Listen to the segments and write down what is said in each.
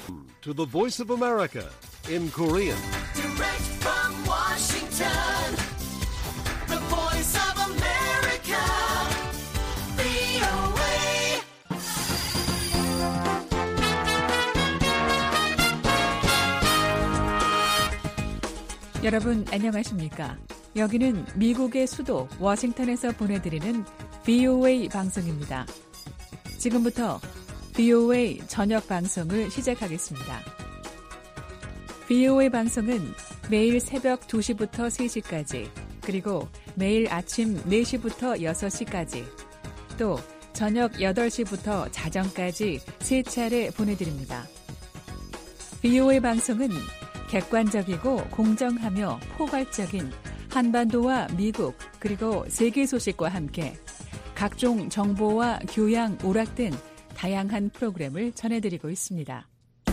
To the Voice of America in Korean. Direct from Washington, the Voice of America, VOA. 여러분 안녕하십니까? 여기는 미국의 수도 워싱턴에서 보내드리는 VOA 방송입니다. 지금부터 VOA 저녁 방송을 시작하겠습니다. VOA 방송은 매일 새벽 2시부터 3시까지, 그리고 매일 아침 4시부터 6시까지, 또 저녁 8시부터 자정까지 3차례 보내드립니다. VOA 방송은 객관적이고 공정하며 포괄적인 한반도와 미국 그리고 세계 소식과 함께 각종 정보와 교양, 오락 등 다양한 프로그램을 전해드리고 있습니다.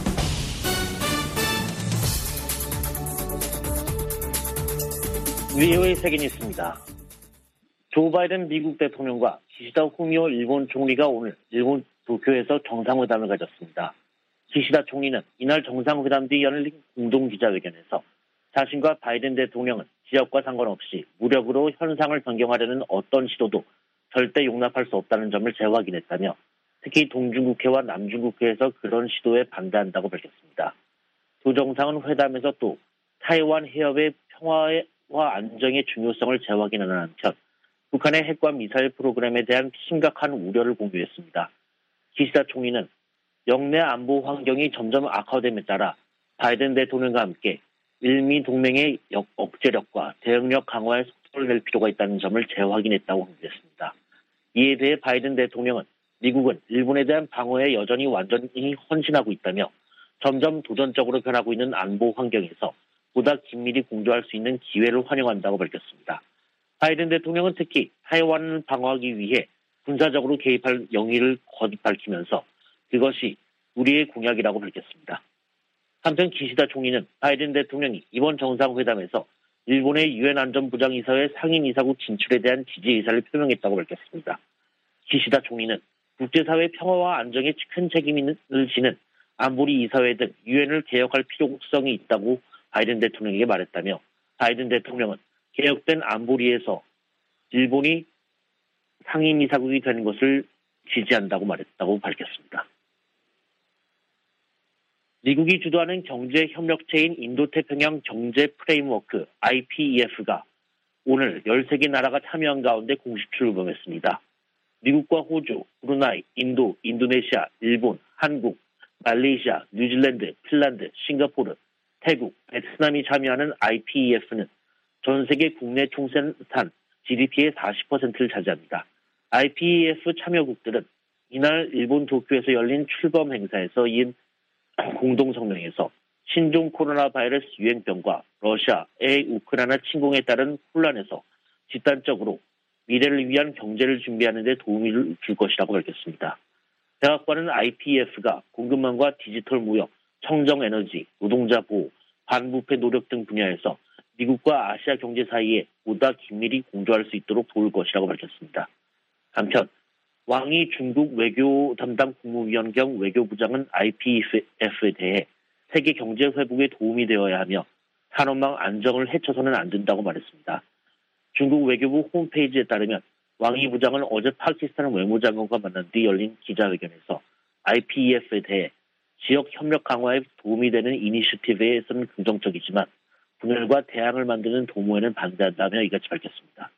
VOA 세계 뉴스입니다. 조 바이든 미국 대통령과 기시다 후미오 일본 총리가 오늘 일본 도쿄에서 정상회담을 가졌습니다. 기시다 총리는 이날 정상회담 뒤 열린 공동기자회견에서 자신과 바이든 대통령은 지역과 상관없이 무력으로 현상을 변경하려는 어떤 시도도 절대 용납할 수 없다는 점을 재확인했다며 특히 동중국해와 남중국해에서 그런 시도에 반대한다고 밝혔습니다. 두 정상은 회담에서 또 타이완 해협의 평화와 안정의 중요성을 재확인하는 한편 북한의 핵과 미사일 프로그램에 대한 심각한 우려를 공유했습니다. 기시다 총리는 영내 안보 환경이 점점 악화됨에 따라 바이든 대통령과 함께 일미 동맹의 억제력과 대응력 강화에 속도를 낼 필요가 있다는 점을 재확인했다고 강조했습니다. 이에 대해 바이든 대통령은 미국은 일본에 대한 방어에 여전히 완전히 헌신하고 있다며 점점 도전적으로 변하고 있는 안보 환경에서 보다 긴밀히 공조할 수 있는 기회를 환영한다고 밝혔습니다. 바이든 대통령은 특히 타이완을 방어하기 위해 군사적으로 개입할 영의를 거듭 밝히면서 그것이 우리의 공약이라고 밝혔습니다. 한편 기시다 총리는 바이든 대통령이 이번 정상회담에서 일본의 유엔 안전보장이사회 상임이사국 진출에 대한 지지 의사를 표명했다고 밝혔습니다. 기시다 총리는 국제사회 평화와 안정에 큰 책임을 지는 안보리 이사회 등 유엔을 개혁할 필요성이 있다고 바이든 대통령에게 말했다며 바이든 대통령은 개혁된 안보리에서 일본이 상임이사국이 되는 것을 지지한다고 말했다고 밝혔습니다. 미국이 주도하는 경제협력체인 인도태평양 경제 프레임워크 IPEF가 오늘 13개 나라가 참여한 가운데 공식 출범했습니다. 미국과 호주, 브루나이, 인도, 인도네시아, 일본, 한국, 말레이시아, 뉴질랜드, 핀란드, 싱가포르, 태국, 베트남이 참여하는 IPEF는 전 세계 국내 총생산 GDP의 40%를 차지합니다. IPEF 참여국들은 이날 일본 도쿄에서 열린 출범 행사에서 이은 공동성명에서 신종 코로나 바이러스 유행병과 러시아의 우크라이나 침공에 따른 혼란에서 집단적으로 미래를 위한 경제를 준비하는 데 도움을 줄 것이라고 밝혔습니다. 백악관은 IPEF가 공급망과 디지털 무역, 청정에너지, 노동자 보호, 반부패 노력 등 분야에서 미국과 아시아 경제 사이에 보다 긴밀히 공조할 수 있도록 도울 것이라고 밝혔습니다. 한편 왕이 중국 외교 담당 국무위원 겸 외교부장은 IPEF에 대해 세계 경제 회복에 도움이 되어야 하며 산업망 안정을 해쳐서는 안 된다고 말했습니다. 중국 외교부 홈페이지에 따르면 왕이 부장은 어제 파키스탄 외무장관과 만난 뒤 열린 기자회견에서 IPEF에 대해 지역 협력 강화에 도움이 되는 이니셔티브에서는 긍정적이지만 분열과 대항을 만드는 도모에는 반대한다며 이같이 밝혔습니다.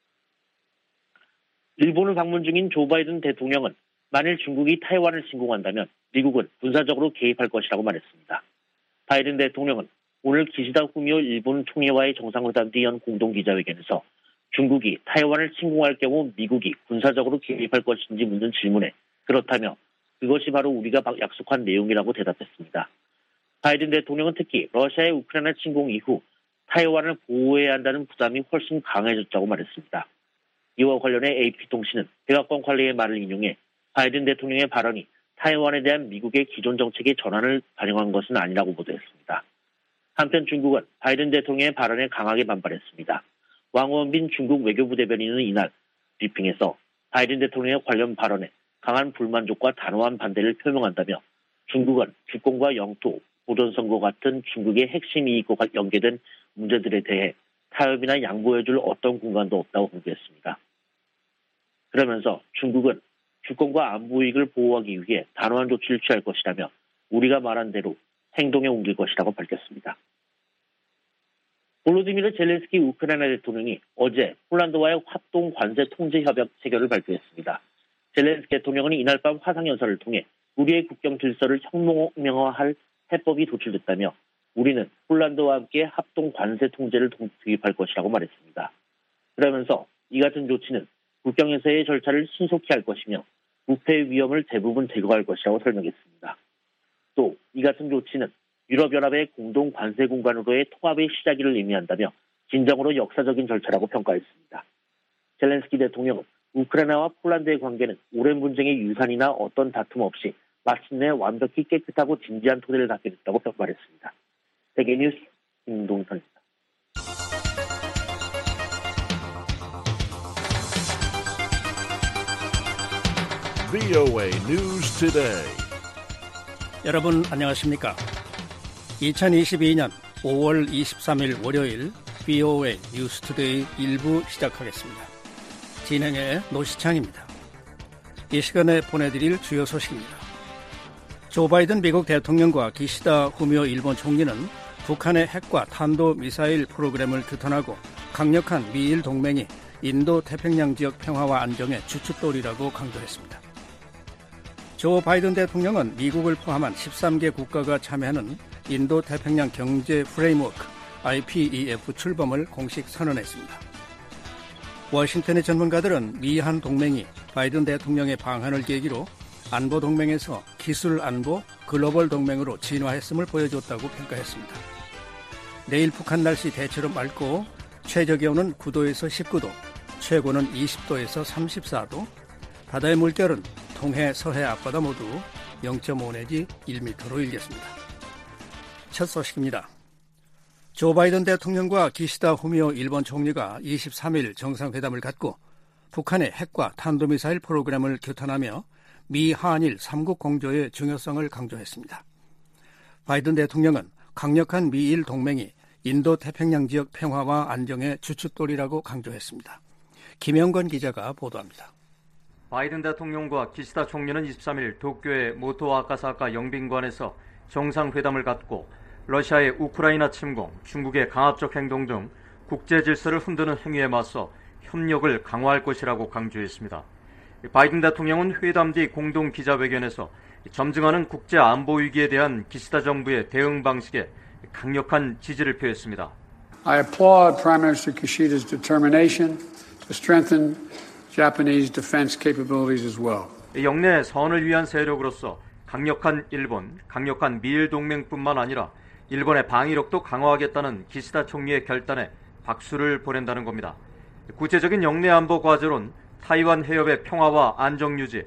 일본을 방문 중인 조 바이든 대통령은 만일 중국이 타이완을 침공한다면 미국은 군사적으로 개입할 것이라고 말했습니다. 바이든 대통령은 오늘 기시다 후미오 일본 총리와의 정상회담 뒤 연 공동기자회견에서 중국이 타이완을 침공할 경우 미국이 군사적으로 개입할 것인지 묻는 질문에 그렇다며 그것이 바로 우리가 약속한 내용이라고 대답했습니다. 바이든 대통령은 특히 러시아의 우크라이나 침공 이후 타이완을 보호해야 한다는 부담이 훨씬 강해졌다고 말했습니다. 이와 관련해 AP통신은 백악관 관리의 말을 인용해 바이든 대통령의 발언이 타이완에 대한 미국의 기존 정책의 전환을 반영한 것은 아니라고 보도했습니다. 한편 중국은 바이든 대통령의 발언에 강하게 반발했습니다. 왕원빈 중국 외교부 대변인은 이날 브리핑에서 바이든 대통령의 관련 발언에 강한 불만족과 단호한 반대를 표명한다며 중국은 주권과 영토, 보존선과 같은 중국의 핵심 이익과 연계된 문제들에 대해 타협이나 양보해줄 어떤 공간도 없다고 강조했습니다. 그러면서 중국은 주권과 안보 이익을 보호하기 위해 단호한 조치를 취할 것이라며 우리가 말한 대로 행동에 옮길 것이라고 밝혔습니다. 볼로디미르 젤렌스키 우크라이나 대통령이 어제 폴란드와의 합동 관세 통제 협약 체결을 발표했습니다. 젤렌스키 대통령은 이날 밤 화상연설을 통해 우리의 국경 질서를 혁명화할 해법이 도출됐다며 우리는 폴란드와 함께 합동 관세 통제를 도입할 것이라고 말했습니다. 그러면서 이 같은 조치는 국경에서의 절차를 신속히 할 것이며 부패의 위험을 대부분 제거할 것이라고 설명했습니다. 또 이 같은 조치는 유럽연합의 공동 관세 공간으로의 통합의 시작을 의미한다며 진정으로 역사적인 절차라고 평가했습니다. 젤렌스키 대통령은 우크라이나와 폴란드의 관계는 오랜 분쟁의 유산이나 어떤 다툼 없이 마침내 완벽히 깨끗하고 진지한 토대를 갖게 됐다고 말했습니다. 세계뉴스 김동선입니다. VOA News Today. 여러분 안녕하십니까? 2022년 5월 23일 월요일 VOA News Today 1부 시작하겠습니다. 진행의 노시창입니다. 이 시간에 보내드릴 주요 소식입니다. 조 바이든 미국 대통령과 기시다 후미오 일본 총리는 북한의 핵과 탄도미사일 프로그램을 규탄하고 강력한 미일 동맹이 인도 태평양 지역 평화와 안정의 주춧돌이라고 강조했습니다. 조 바이든 대통령은 미국을 포함한 13개 국가가 참여하는 인도 태평양 경제 프레임워크 IPEF 출범을 공식 선언했습니다. 워싱턴의 전문가들은 미한 동맹이 바이든 대통령의 방한을 계기로 안보 동맹에서 기술 안보 글로벌 동맹으로 진화했음을 보여줬다고 평가했습니다. 내일 북한 날씨 대체로 맑고 최저 기온은 9도에서 19도, 최고는 20도에서 34도, 바다의 물결은 동해, 서해 앞바다 모두 0.5 내지 1m로 일겠습니다. 첫 소식입니다. 조 바이든 대통령과 기시다 후미오 일본 총리가 23일 정상회담을 갖고 북한의 핵과 탄도미사일 프로그램을 규탄하며 미 한일 3국 공조의 중요성을 강조했습니다. 바이든 대통령은 강력한 미일 동맹이 인도 태평양 지역 평화와 안정의 주춧돌이라고 강조했습니다. 김영건 기자가 보도합니다. 바이든 대통령과 기시다 총리는 23일 도쿄의 모토 아카사카 영빈관에서 정상회담을 갖고 러시아의 우크라이나 침공, 중국의 강압적 행동 등 국제 질서를 흔드는 행위에 맞서 협력을 강화할 것이라고 강조했습니다. 바이든 대통령은 회담 뒤 공동 기자회견에서 점증하는 국제 안보 위기에 대한 기시다 정부의 대응 방식에 강력한 지지를 표했습니다. I applaud Prime Minister Kishida's determination to strengthen Japanese defense capabilities as well. 영내 선을 위한 세력으로서 강력한 일본, 강력한 미일 동맹뿐만 아니라 일본의 방위력도 강화하겠다는 기시다 총리의 결단에 박수를 보낸다는 겁니다. 구체적인 영내 안보 과제론 타이완 해협의 평화와 안정 유지,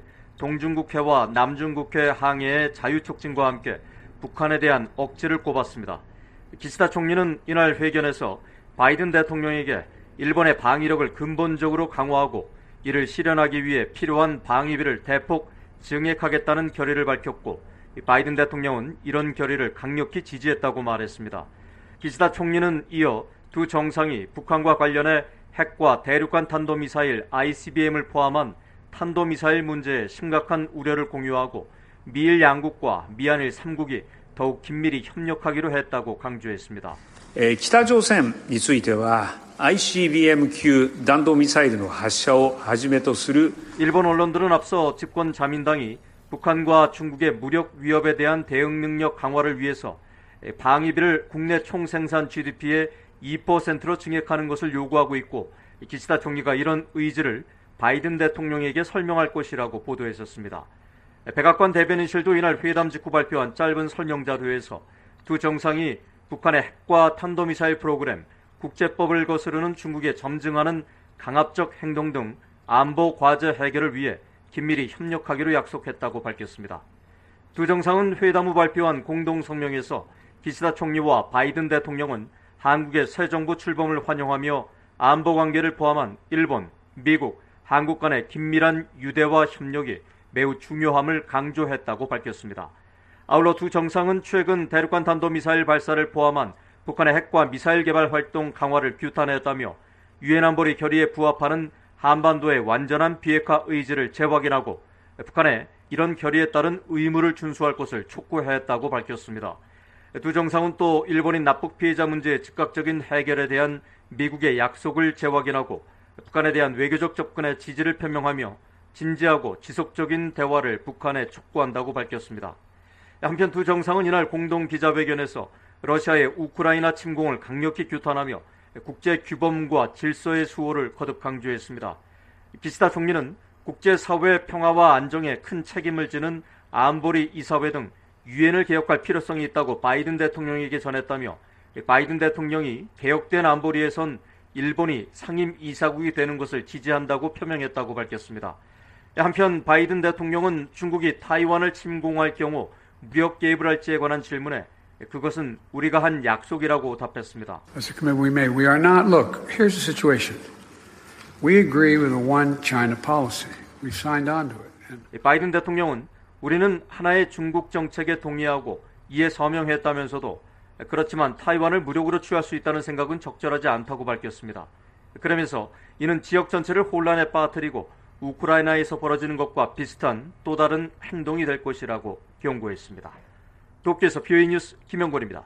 동중국해와 남중국해 항해의 자유 촉진과 함께 북한에 대한 억제를 꼽았습니다. 기시다 총리는 이날 회견에서 바이든 대통령에게 일본의 방위력을 근본적으로 강화하고 이를 실현하기 위해 필요한 방위비를 대폭 증액하겠다는 결의를 밝혔고 바이든 대통령은 이런 결의를 강력히 지지했다고 말했습니다. 기시다 총리는 이어 두 정상이 북한과 관련해 핵과 대륙간 탄도미사일 ICBM을 포함한 탄도미사일 문제에 심각한 우려를 공유하고 미일 양국과 미한일 3국이 더욱 긴밀히 협력하기로 했다고 강조했습니다. 北朝鮮については ICBM級弾道ミサイルの発射をはじめとする 일본 언론들은 앞서 집권 자민당이 북한과 중국의 무력 위협에 대한 대응 능력 강화를 위해서 방위비를 국내 총생산 GDP의 2%로 증액하는 것을 요구하고 있고 기시다 총리가 이런 의지를 바이든 대통령에게 설명할 것이라고 보도했었습니다. 백악관 대변인실도 이날 회담 직후 발표한 짧은 설명 자료에서 두 정상이 북한의 핵과 탄도미사일 프로그램, 국제법을 거스르는 중국에 점증하는 강압적 행동 등 안보 과제 해결을 위해 긴밀히 협력하기로 약속했다고 밝혔습니다. 두 정상은 회담 후 발표한 공동 성명에서 기시다 총리와 바이든 대통령은 한국의 새 정부 출범을 환영하며 안보 관계를 포함한 일본, 미국, 한국 간의 긴밀한 유대와 협력이 매우 중요함을 강조했다고 밝혔습니다. 아울러 두 정상은 최근 대륙간 탄도미사일 발사를 포함한 북한의 핵과 미사일 개발 활동 강화를 규탄했다며 유엔 안보리 결의에 부합하는 한반도의 완전한 비핵화 의지를 재확인하고 북한에 이런 결의에 따른 의무를 준수할 것을 촉구했다고 밝혔습니다. 두 정상은 또 일본인 납북 피해자 문제의 즉각적인 해결에 대한 미국의 약속을 재확인하고 북한에 대한 외교적 접근에 지지를 표명하며 진지하고 지속적인 대화를 북한에 촉구한다고 밝혔습니다. 한편 두 정상은 이날 공동 기자회견에서 러시아의 우크라이나 침공을 강력히 규탄하며 국제 규범과 질서의 수호를 거듭 강조했습니다. 기시다 총리는 국제사회 평화와 안정에 큰 책임을 지는 안보리 이사회 등 유엔을 개혁할 필요성이 있다고 바이든 대통령에게 전했다며 바이든 대통령이 개혁된 안보리에선 일본이 상임 이사국이 되는 것을 지지한다고 표명했다고 밝혔습니다. 한편 바이든 대통령은 중국이 타이완을 침공할 경우 무력 개입을 할지에 관한 질문에 그것은 우리가 한 약속이라고 답했습니다. That's a commitment we made. We are not. Look, here's the situation. We agree with the one China policy. We signed on to it. 바이든 대통령은 우리는 하나의 중국 정책에 동의하고 이에 서명했다면서도 그렇지만 타이완을 무력으로 취할 수 있다는 생각은 적절하지 않다고 밝혔습니다. 그러면서 이는 지역 전체를 혼란에 빠뜨리고 우크라이나에서 벌어지는 것과 비슷한 또 다른 행동이 될 것이라고 경고했습니다. 도쿄에서 BOA 뉴스 김영권입니다.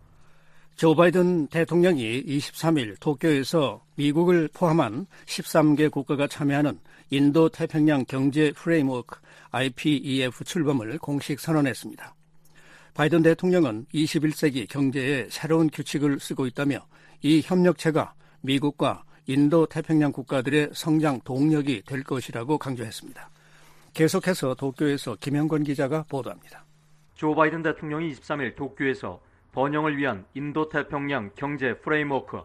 조 바이든 대통령이 23일 도쿄에서 미국을 포함한 13개 국가가 참여하는 인도-태평양 경제 프레임워크 IPEF 출범을 공식 선언했습니다. 바이든 대통령은 21세기 경제에 새로운 규칙을 쓰고 있다며 이 협력체가 미국과 인도-태평양 국가들의 성장 동력이 될 것이라고 강조했습니다. 계속해서 도쿄에서 김영권 기자가 보도합니다. 조 바이든 대통령이 23일 도쿄에서 번영을 위한 인도-태평양 경제 프레임워크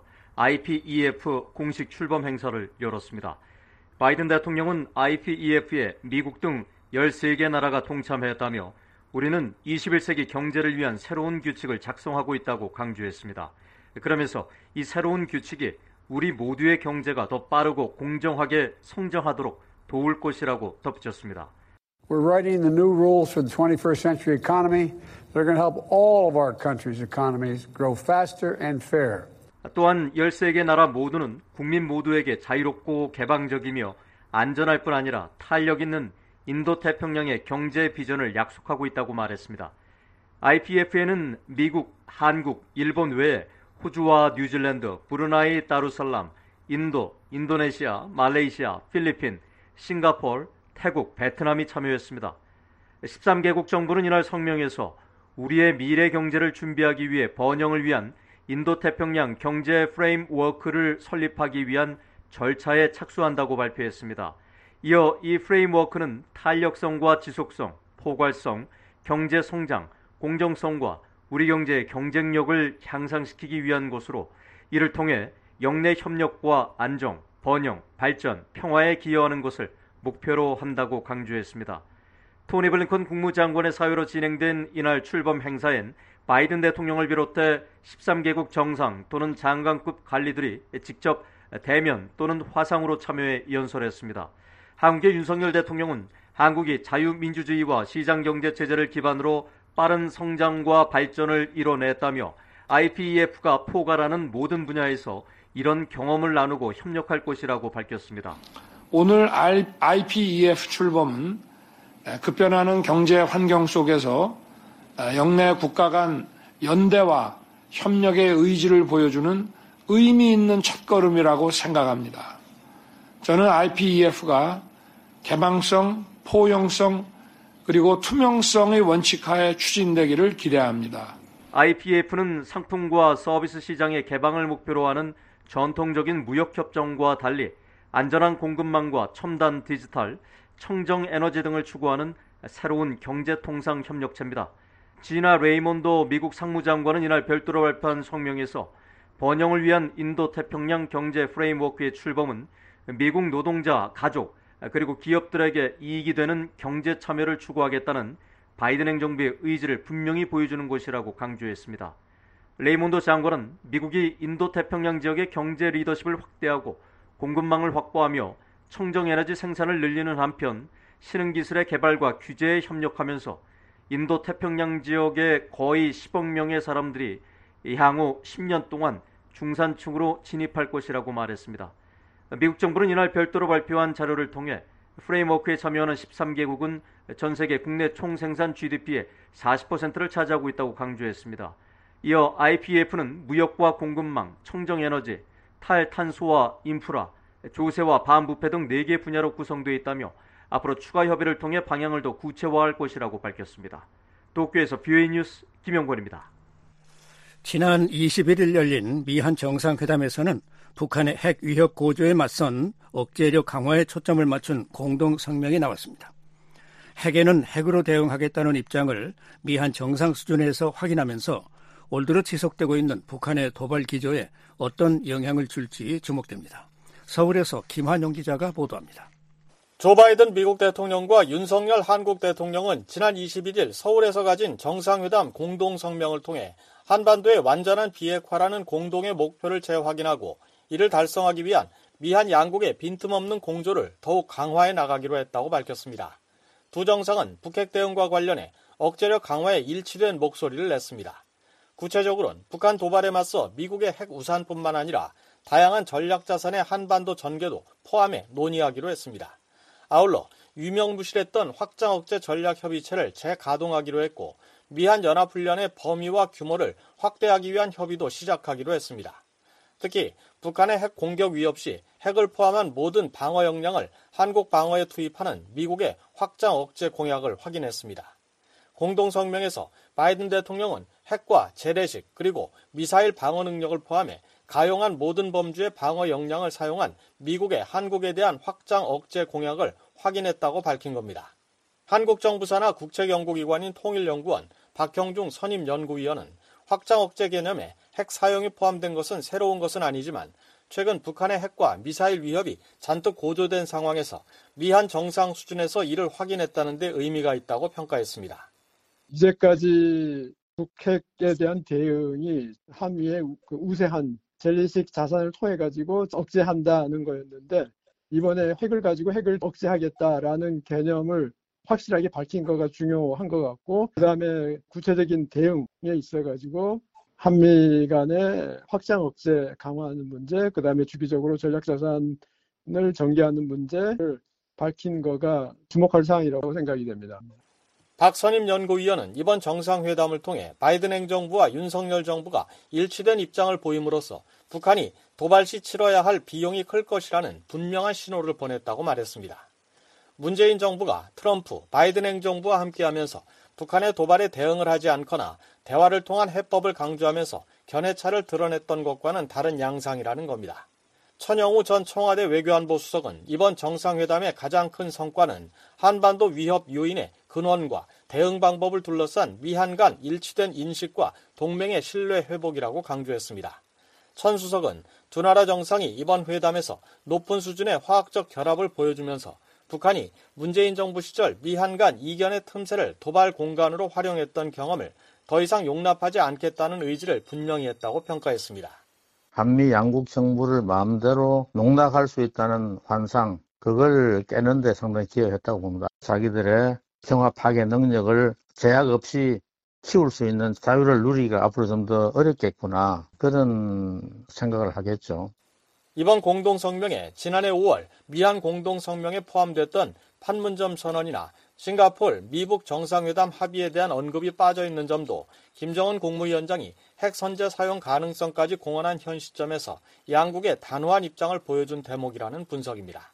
IPEF 공식 출범 행사를 열었습니다. 바이든 대통령은 IPEF에 미국 등 13개 나라가 동참했다며 우리는 21세기 경제를 위한 새로운 규칙을 작성하고 있다고 강조했습니다. 그러면서 이 새로운 규칙이 우리 모두의 경제가 더 빠르고 공정하게 성장하도록 도울 것이라고 덧붙였습니다. We're writing the new rules for the 21st century economy. They're going to help all of our countries' economies grow faster and fair. 또한 13개 나라 모두는 국민 모두에게 자유롭고 개방적이며 안전할 뿐 아니라 탄력 있는 인도태평양의 경제 비전을 약속하고 있다고 말했습니다. IPEF에는 미국, 한국, 일본 외에 호주와 뉴질랜드, 브루나이, 다루살람, 인도, 인도네시아, 말레이시아, 필리핀, 싱가포르, 태국, 베트남이 참여했습니다. 13개국 정부는 이날 성명에서 우리의 미래 경제를 준비하기 위해 번영을 위한 인도태평양 경제 프레임워크를 설립하기 위한 절차에 착수한다고 발표했습니다. 이어 이 프레임워크는 탄력성과 지속성, 포괄성, 경제 성장, 공정성과 우리 경제의 경쟁력을 향상시키기 위한 것으로 이를 통해 영내 협력과 안정, 번영, 발전, 평화에 기여하는 것을 목표로 한다고 강조했습니다. 토니 블링컨 국무장관의 사회로 진행된 이날 출범 행사엔 바이든 대통령을 비롯해 13개국 정상 또는 장관급 관리들이 직접 대면 또는 화상으로 참여해 연설했습니다. 한국의 윤석열 대통령은 한국이 자유민주주의와 시장경제체제를 기반으로 빠른 성장과 발전을 이뤄냈다며 IPEF가 포괄하는 모든 분야에서 이런 경험을 나누고 협력할 것이라고 밝혔습니다. 오늘 IPEF 출범은 급변하는 경제 환경 속에서 영내 국가 간 연대와 협력의 의지를 보여주는 의미 있는 첫걸음이라고 생각합니다. 저는 IPEF가 개방성, 포용성, 그리고 투명성의 원칙하에 추진되기를 기대합니다. IPEF는 상품과 서비스 시장의 개방을 목표로 하는 전통적인 무역협정과 달리 안전한 공급망과 첨단 디지털, 청정 에너지 등을 추구하는 새로운 경제통상협력체입니다. 지나 레이몬도 미국 상무장관은 이날 별도로 발표한 성명에서 번영을 위한 인도태평양 경제 프레임워크의 출범은 미국 노동자, 가족, 그리고 기업들에게 이익이 되는 경제 참여를 추구하겠다는 바이든 행정부의 의지를 분명히 보여주는 것이라고 강조했습니다. 레이몬도 장관은 미국이 인도태평양 지역의 경제 리더십을 확대하고 공급망을 확보하며 청정에너지 생산을 늘리는 한편 신흥기술의 개발과 규제에 협력하면서 인도 태평양 지역의 거의 10억 명의 사람들이 향후 10년 동안 중산층으로 진입할 것이라고 말했습니다. 미국 정부는 이날 별도로 발표한 자료를 통해 프레임워크에 참여하는 13개국은 전 세계 국내 총생산 GDP의 40%를 차지하고 있다고 강조했습니다. 이어 IPEF는 무역과 공급망, 청정에너지, 탈탄소와 인프라, 조세와 반부패 등 4개 분야로 구성되어 있다며 앞으로 추가 협의를 통해 방향을 더 구체화할 것이라고 밝혔습니다. 도쿄에서 BOA 뉴스 김영권입니다. 지난 21일 열린 미한 정상회담에서는 북한의 핵 위협 고조에 맞선 억제력 강화에 초점을 맞춘 공동 성명이 나왔습니다. 핵에는 핵으로 대응하겠다는 입장을 미한 정상 수준에서 확인하면서 올 들어 지속되고 있는 북한의 도발 기조에 어떤 영향을 줄지 주목됩니다. 서울에서 김한용 기자가 보도합니다. 조 바이든 미국 대통령과 윤석열 한국 대통령은 지난 21일 서울에서 가진 정상회담 공동성명을 통해 한반도의 완전한 비핵화라는 공동의 목표를 재확인하고 이를 달성하기 위한 미한 양국의 빈틈없는 공조를 더욱 강화해 나가기로 했다고 밝혔습니다. 두 정상은 북핵 대응과 관련해 억제력 강화에 일치된 목소리를 냈습니다. 구체적으로는 북한 도발에 맞서 미국의 핵 우산뿐만 아니라 다양한 전략자산의 한반도 전개도 포함해 논의하기로 했습니다. 아울러 유명무실했던 확장 억제 전략협의체를 재가동하기로 했고 미한 연합훈련의 범위와 규모를 확대하기 위한 협의도 시작하기로 했습니다. 특히 북한의 핵 공격 위협 시 핵을 포함한 모든 방어 역량을 한국 방어에 투입하는 미국의 확장 억제 공약을 확인했습니다. 공동성명에서 바이든 대통령은 핵과 재래식 그리고 미사일 방어 능력을 포함해 가용한 모든 범주의 방어 역량을 사용한 미국의 한국에 대한 확장 억제 공약을 확인했다고 밝힌 겁니다. 한국 정부 산하 국책연구기관인 통일연구원 박형중 선임연구위원은 확장 억제 개념에 핵 사용이 포함된 것은 새로운 것은 아니지만 최근 북한의 핵과 미사일 위협이 잔뜩 고조된 상황에서 미한 정상 수준에서 이를 확인했다는 데 의미가 있다고 평가했습니다. 이제까지 북핵에 대한 대응이 한미의 우세한 젤리식 자산을 통해 가지고 억제한다는 거였는데 이번에 핵을 가지고 핵을 억제하겠다라는 개념을 확실하게 밝힌 거가 중요한 것 같고 그다음에 구체적인 대응에 있어 가지고 한미 간의 확장 억제 강화하는 문제, 그다음에 주기적으로 전략자산을 전개하는 문제를 밝힌 거가 주목할 사항이라고 생각이 됩니다. 박 선임 연구위원은 이번 정상회담을 통해 바이든 행정부와 윤석열 정부가 일치된 입장을 보임으로써 북한이 도발 시 치러야 할 비용이 클 것이라는 분명한 신호를 보냈다고 말했습니다. 문재인 정부가 트럼프, 바이든 행정부와 함께하면서 북한의 도발에 대응을 하지 않거나 대화를 통한 해법을 강조하면서 견해차를 드러냈던 것과는 다른 양상이라는 겁니다. 천영우 전 청와대 외교안보 수석은 이번 정상회담의 가장 큰 성과는 한반도 위협 요인의 근원과 대응 방법을 둘러싼 미한 간 일치된 인식과 동맹의 신뢰 회복이라고 강조했습니다. 천 수석은 두 나라 정상이 이번 회담에서 높은 수준의 화학적 결합을 보여주면서 북한이 문재인 정부 시절 미한 간 이견의 틈새를 도발 공간으로 활용했던 경험을 더 이상 용납하지 않겠다는 의지를 분명히 했다고 평가했습니다. 한미 양국 정부를 마음대로 농락할 수 있다는 환상, 그걸 깨는 데 상당히 기여했다고 봅니다. 자기들의 평화 파괴 능력을 제약 없이 키울 수 있는 자유를 누리기가 앞으로 좀 더 어렵겠구나, 그런 생각을 하겠죠. 이번 공동성명에 지난해 5월 미한 공동성명에 포함됐던 판문점 선언이나 싱가포르, 미북 정상회담 합의에 대한 언급이 빠져있는 점도 김정은 국무위원장이 핵 선제 사용 가능성까지 공언한 현 시점에서 양국의 단호한 입장을 보여준 대목이라는 분석입니다.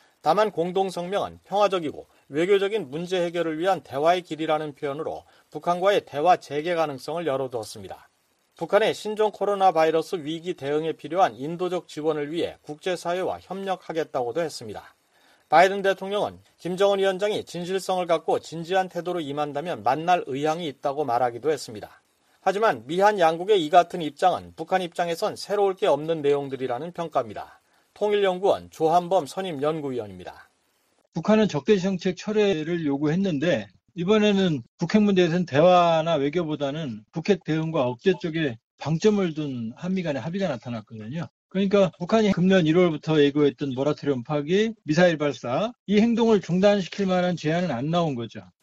다만 공동성명은 평화적이고 외교적인 문제 해결을 위한 대화의 길이라는 표현으로 북한과의 대화 재개 가능성을 열어두었습니다. 북한의 신종 코로나 바이러스 위기 대응에 필요한 인도적 지원을 위해 국제사회와 협력하겠다고도 했습니다. 바이든 대통령은 김정은 위원장이 진실성을 갖고 진지한 태도로 임한다면 만날 의향이 있다고 말하기도 했습니다. 하지만 미한 양국의 이 같은 입장은 북한 입장에선 새로울 게 없는 내용들이라는 평가입니다. 통일연구원 조한범 선임연구위원입니다. 북한은 적대 정책 철회를 요구했는데 이번에는 북핵 문제에서는 대화나 외교보다는 북핵 대응과 억제 쪽에 방점을 둔 한미 간의 합의가 나타났거든요. 그러니까 북한이 금년 1월부터 예고했던 모라토리엄 파기, 미사일 발사, 이 행동을 중단시킬 만한 제안은 안 나온 거죠.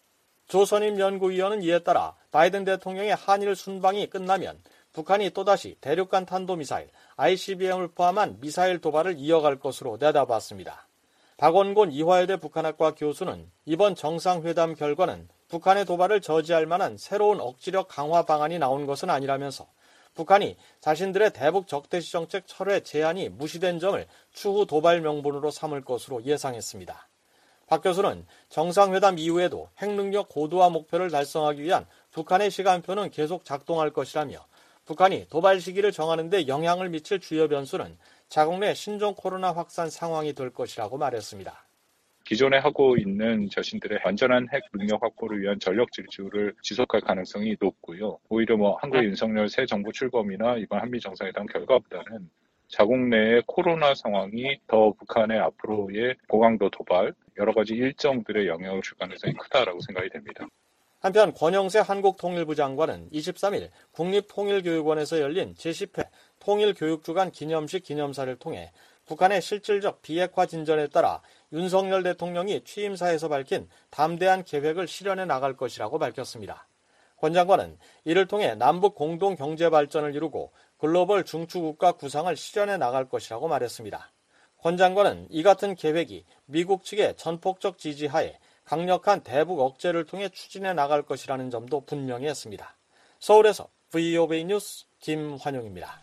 조선임 연구위원은 이에 따라 바이든 대통령의 한일 순방이 끝나면 북한이 또다시 대륙간 탄도미사일 ICBM을 포함한 미사일 도발을 이어갈 것으로 내다봤습니다. 박원곤 이화여대 북한학과 교수는 이번 정상회담 결과는 북한의 도발을 저지할 만한 새로운 억지력 강화 방안이 나온 것은 아니라면서 북한이 자신들의 대북 적대시 정책 철회 제안이 무시된 점을 추후 도발 명분으로 삼을 것으로 예상했습니다. 박 교수는 정상회담 이후에도 핵능력 고도화 목표를 달성하기 위한 북한의 시간표는 계속 작동할 것이라며 북한이 도발 시기를 정하는 데 영향을 미칠 주요 변수는 자국 내 신종 코로나 확산 상황이 될 것이라고 말했습니다. 기존에 하고 있는 자신들의 완전한 핵 능력 확보를 위한 전력 질주를 지속할 가능성이 높고요. 오히려 한국의 윤석열 새 정부 출범이나 이번 한미 정상회담 결과보다는 자국 내의 코로나 상황이 더 북한의 앞으로의 고강도 도발, 여러 가지 일정들의 영향을 줄 가능성이 크다라고 생각이 됩니다. 한편 권영세 한국통일부 장관은 23일 국립통일교육원에서 열린 제10회 통일교육주간 기념식 기념사를 통해 북한의 실질적 비핵화 진전에 따라 윤석열 대통령이 취임사에서 밝힌 담대한 계획을 실현해 나갈 것이라고 밝혔습니다. 권 장관은 이를 통해 남북 공동 경제 발전을 이루고 글로벌 중추국가 구상을 실현해 나갈 것이라고 말했습니다. 권 장관은 이 같은 계획이 미국 측의 전폭적 지지하에 강력한 대북 억제를 통해 추진해 나갈 것이라는 점도 분명히 했습니다. 서울에서 VOA 뉴스 김환용입니다.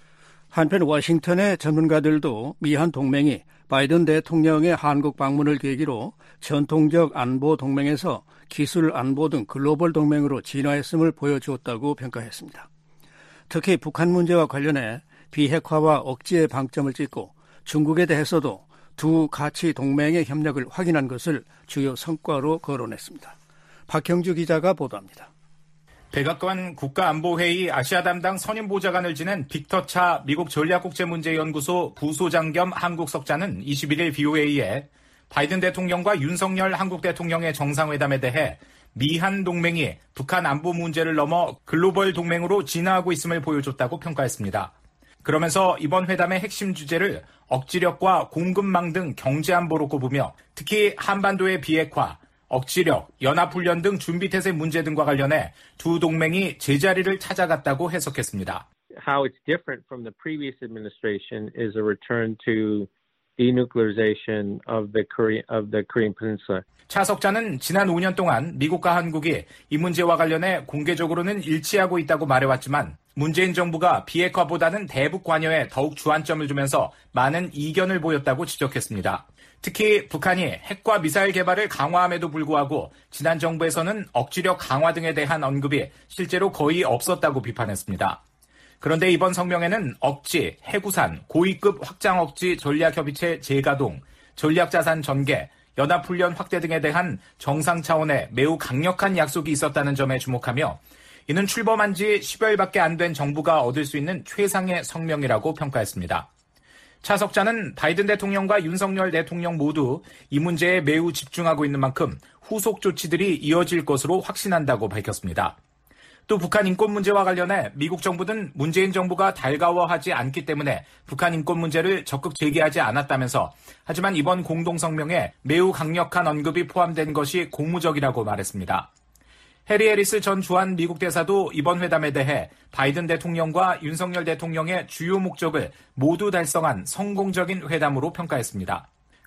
한편 워싱턴의 전문가들도 미한 동맹이 바이든 대통령의 한국 방문을 계기로 전통적 안보 동맹에서 기술 안보 등 글로벌 동맹으로 진화했음을 보여주었다고 평가했습니다. 특히 북한 문제와 관련해 비핵화와 억제의 방점을 찍고 중국에 대해서도 두 가치 동맹의 협력을 확인한 것을 주요 성과로 거론했습니다. 박형주 기자가 보도합니다. 백악관 국가안보회의 아시아 담당 선임보좌관을 지낸 빅터 차 미국 전략국제문제연구소 부소장 겸 한국석자는 21일 BOA에 바이든 대통령과 윤석열 한국 대통령의 정상회담에 대해 미한 동맹이 북한 안보 문제를 넘어 글로벌 동맹으로 진화하고 있음을 보여줬다고 평가했습니다. 그러면서 이번 회담의 핵심 주제를 억지력과 공급망 등 경제안보로 꼽으며 특히 한반도의 비핵화, 억지력, 연합훈련 등 준비태세 문제 등과 관련해 두 동맹이 제자리를 찾아갔다고 해석했습니다. How it's different from the previous administration is a return to denuclearization of the Korean Peninsula. 차 석자는 지난 5년 동안 미국과 한국이 이 문제와 관련해 공개적으로는 일치하고 있다고 말해왔지만 문재인 정부가 비핵화보다는 대북 관여에 더욱 주안점을 두면서 많은 이견을 보였다고 지적했습니다. 특히 북한이 핵과 미사일 개발을 강화함에도 불구하고 지난 정부에서는 억지력 강화 등에 대한 언급이 실제로 거의 없었다고 비판했습니다. 그런데 이번 성명에는 억지, 해구산, 고위급 확장 억지 전략협의체 재가동, 전략자산 전개, 연합훈련 확대 등에 대한 정상 차원의 매우 강력한 약속이 있었다는 점에 주목하며 이는 출범한 지 10여일밖에 안 된 정부가 얻을 수 있는 최상의 성명이라고 평가했습니다. 차 석자는 바이든 대통령과 윤석열 대통령 모두 이 문제에 매우 집중하고 있는 만큼 후속 조치들이 이어질 것으로 확신한다고 밝혔습니다. 또 북한 인권 문제와 관련해 미국 정부는 문재인 정부가 달가워하지 않기 때문에 북한 인권 문제를 적극 제기하지 않았다면서 하지만 이번 공동성명에 매우 강력한 언급이 포함된 것이 고무적이라고 말했습니다. 해리 해리스 전 주한 미국 대사도 이번 회담에 대해 바이든 대통령과 윤석열 대통령의 주요 목적을 모두 달성한 성공적인 회담으로 평가했습니다.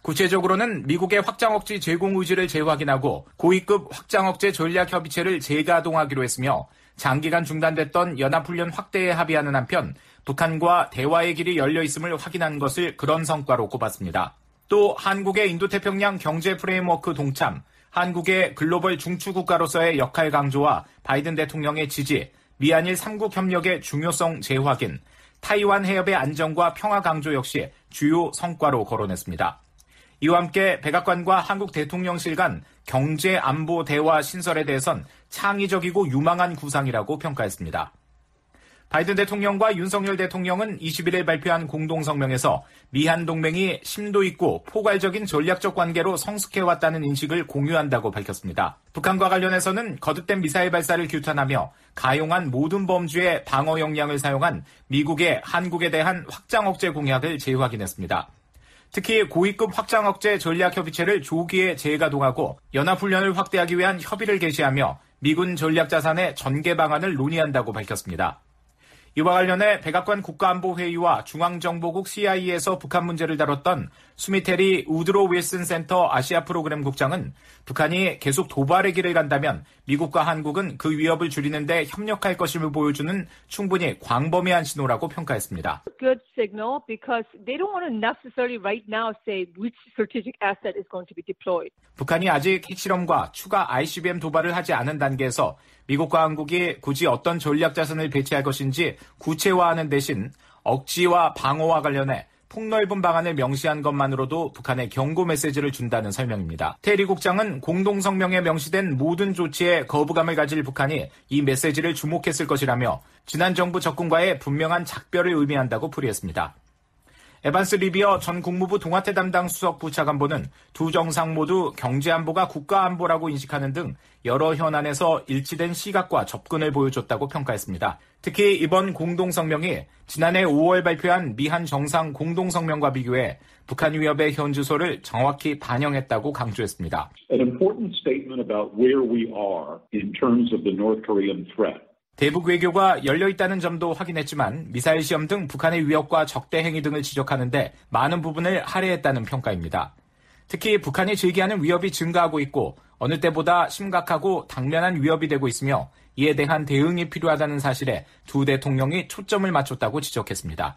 구체적으로는 미국의 확장억지 제공 의지를 재확인하고 고위급 확장억제 전략협의체를 재가동하기로 했으며 장기간 중단됐던 연합훈련 확대에 합의하는 한편 북한과 대화의 길이 열려 있음을 확인한 것을 그런 성과로 꼽았습니다. 또 한국의 인도태평양 경제 프레임워크 동참, 한국의 글로벌 중추국가로서의 역할 강조와 바이든 대통령의 지지, 미한일 3국 협력의 중요성 재확인, 타이완 해협의 안정과 평화 강조 역시 주요 성과로 거론했습니다. 이와 함께 백악관과 한국 대통령실 간 경제 안보 대화 신설에 대해선 창의적이고 유망한 구상이라고 평가했습니다. 바이든 대통령과 윤석열 대통령은 21일 발표한 공동성명에서 미한 동맹이 심도 있고 포괄적인 전략적 관계로 성숙해왔다는 인식을 공유한다고 밝혔습니다. 북한과 관련해서는 거듭된 미사일 발사를 규탄하며 가용한 모든 범주의 방어 역량을 사용한 미국의 한국에 대한 확장 억제 공약을 재확인했습니다. 특히 고위급 확장 억제 전략협의체를 조기에 재가동하고 연합훈련을 확대하기 위한 협의를 개시하며 미군 전략자산의 전개 방안을 논의한다고 밝혔습니다. 이와 관련해 백악관 국가안보회의와 중앙정보국 CIA에서 북한 문제를 다뤘던 수미테리 우드로 윌슨 센터 아시아 프로그램 국장은 북한이 계속 도발의 길을 간다면 미국과 한국은 그 위협을 줄이는 데 협력할 것임을 보여주는 충분히 광범위한 신호라고 평가했습니다. Good signal because they don't want to necessarily right now say which strategic asset is going to be deployed. 북한이 아직 핵실험과 추가 ICBM 도발을 하지 않은 단계에서 미국과 한국이 굳이 어떤 전략 자산을 배치할 것인지 구체화하는 대신 억지와 방어와 관련해 폭넓은 방안을 명시한 것만으로도 북한에 경고 메시지를 준다는 설명입니다. 테리 국장은 공동성명에 명시된 모든 조치에 거부감을 가질 북한이 이 메시지를 주목했을 것이라며 지난 정부 접근과의 분명한 작별을 의미한다고 풀이했습니다. 에반스 리비어 전 국무부 동아태 담당 수석 부차관보는 두 정상 모두 경제안보가 국가안보라고 인식하는 등 여러 현안에서 일치된 시각과 접근을 보여줬다고 평가했습니다. 특히 이번 공동성명이 지난해 5월 발표한 미한 정상 공동성명과 비교해 북한 위협의 현주소를 정확히 반영했다고 강조했습니다. An important statement about where we are in terms of the North Korean threat. 대북 외교가 열려있다는 점도 확인했지만 미사일 시험 등 북한의 위협과 적대 행위 등을 지적하는데 많은 부분을 할애했다는 평가입니다. 특히 북한이 제기하는 위협이 증가하고 있고 어느 때보다 심각하고 당면한 위협이 되고 있으며 이에 대한 대응이 필요하다는 사실에 두 대통령이 초점을 맞췄다고 지적했습니다.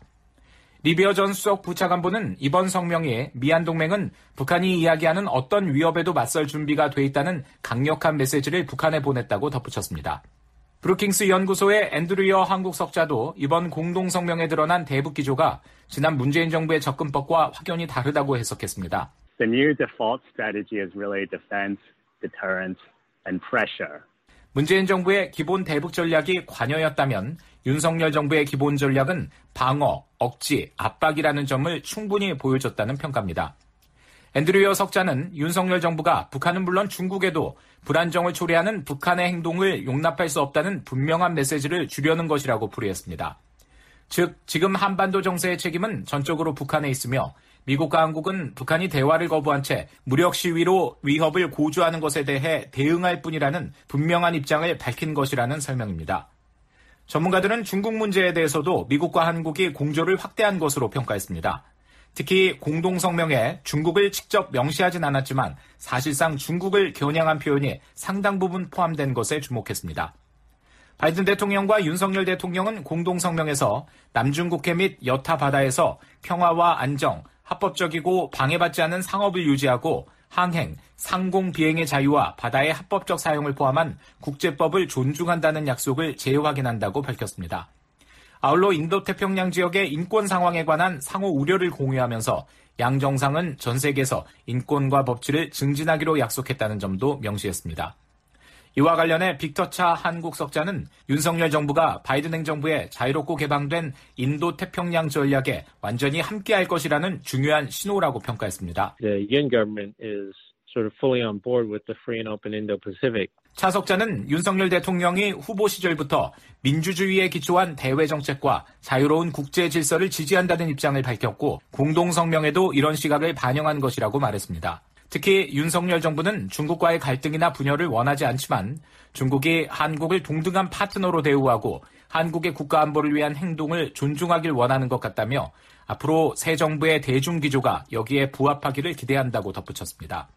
리비어 전 수석 부차관보는 이번 성명이 미한 동맹은 북한이 이야기하는 어떤 위협에도 맞설 준비가 돼 있다는 강력한 메시지를 북한에 보냈다고 덧붙였습니다. 브루킹스 연구소의 앤드류어 한국 석자도 이번 공동성명에 드러난 대북 기조가 지난 문재인 정부의 접근법과 확연히 다르다고 해석했습니다. The new default strategy is really defense, deterrence, and pressure. 문재인 정부의 기본 대북 전략이 관여였다면 윤석열 정부의 기본 전략은 방어, 억지, 압박이라는 점을 충분히 보여줬다는 평가입니다. 앤드류어 석자는 윤석열 정부가 북한은 물론 중국에도 불안정을 초래하는 북한의 행동을 용납할 수 없다는 분명한 메시지를 주려는 것이라고 풀이했습니다. 즉, 지금 한반도 정세의 책임은 전적으로 북한에 있으며 미국과 한국은 북한이 대화를 거부한 채 무력 시위로 위협을 고조하는 것에 대해 대응할 뿐이라는 분명한 입장을 밝힌 것이라는 설명입니다. 전문가들은 중국 문제에 대해서도 미국과 한국이 공조를 확대한 것으로 평가했습니다. 특히 공동성명에 중국을 직접 명시하진 않았지만 사실상 중국을 겨냥한 표현이 상당 부분 포함된 것에 주목했습니다. 바이든 대통령과 윤석열 대통령은 공동성명에서 남중국해 및 여타 바다에서 평화와 안정, 합법적이고 방해받지 않은 상업을 유지하고 항행, 상공 비행의 자유와 바다의 합법적 사용을 포함한 국제법을 존중한다는 약속을 재확인한다고 밝혔습니다. 아울러 인도태평양 지역의 인권 상황에 관한 상호 우려를 공유하면서 양 정상은 전 세계에서 인권과 법치를 증진하기로 약속했다는 점도 명시했습니다. 이와 관련해 빅터차 한국 석자는 윤석열 정부가 바이든 행정부의 자유롭고 개방된 인도태평양 전략에 완전히 함께할 것이라는 중요한 신호라고 평가했습니다. The Yoon government is sort of fully on board with the free and open Indo-Pacific. 차 석자는 윤석열 대통령이 후보 시절부터 민주주의에 기초한 대외 정책과 자유로운 국제 질서를 지지한다는 입장을 밝혔고 공동성명에도 이런 시각을 반영한 것이라고 말했습니다. 특히 윤석열 정부는 중국과의 갈등이나 분열을 원하지 않지만 중국이 한국을 동등한 파트너로 대우하고 한국의 국가안보를 위한 행동을 존중하길 원하는 것 같다며 앞으로 새 정부의 대중기조가 여기에 부합하기를 기대한다고 덧붙였습니다.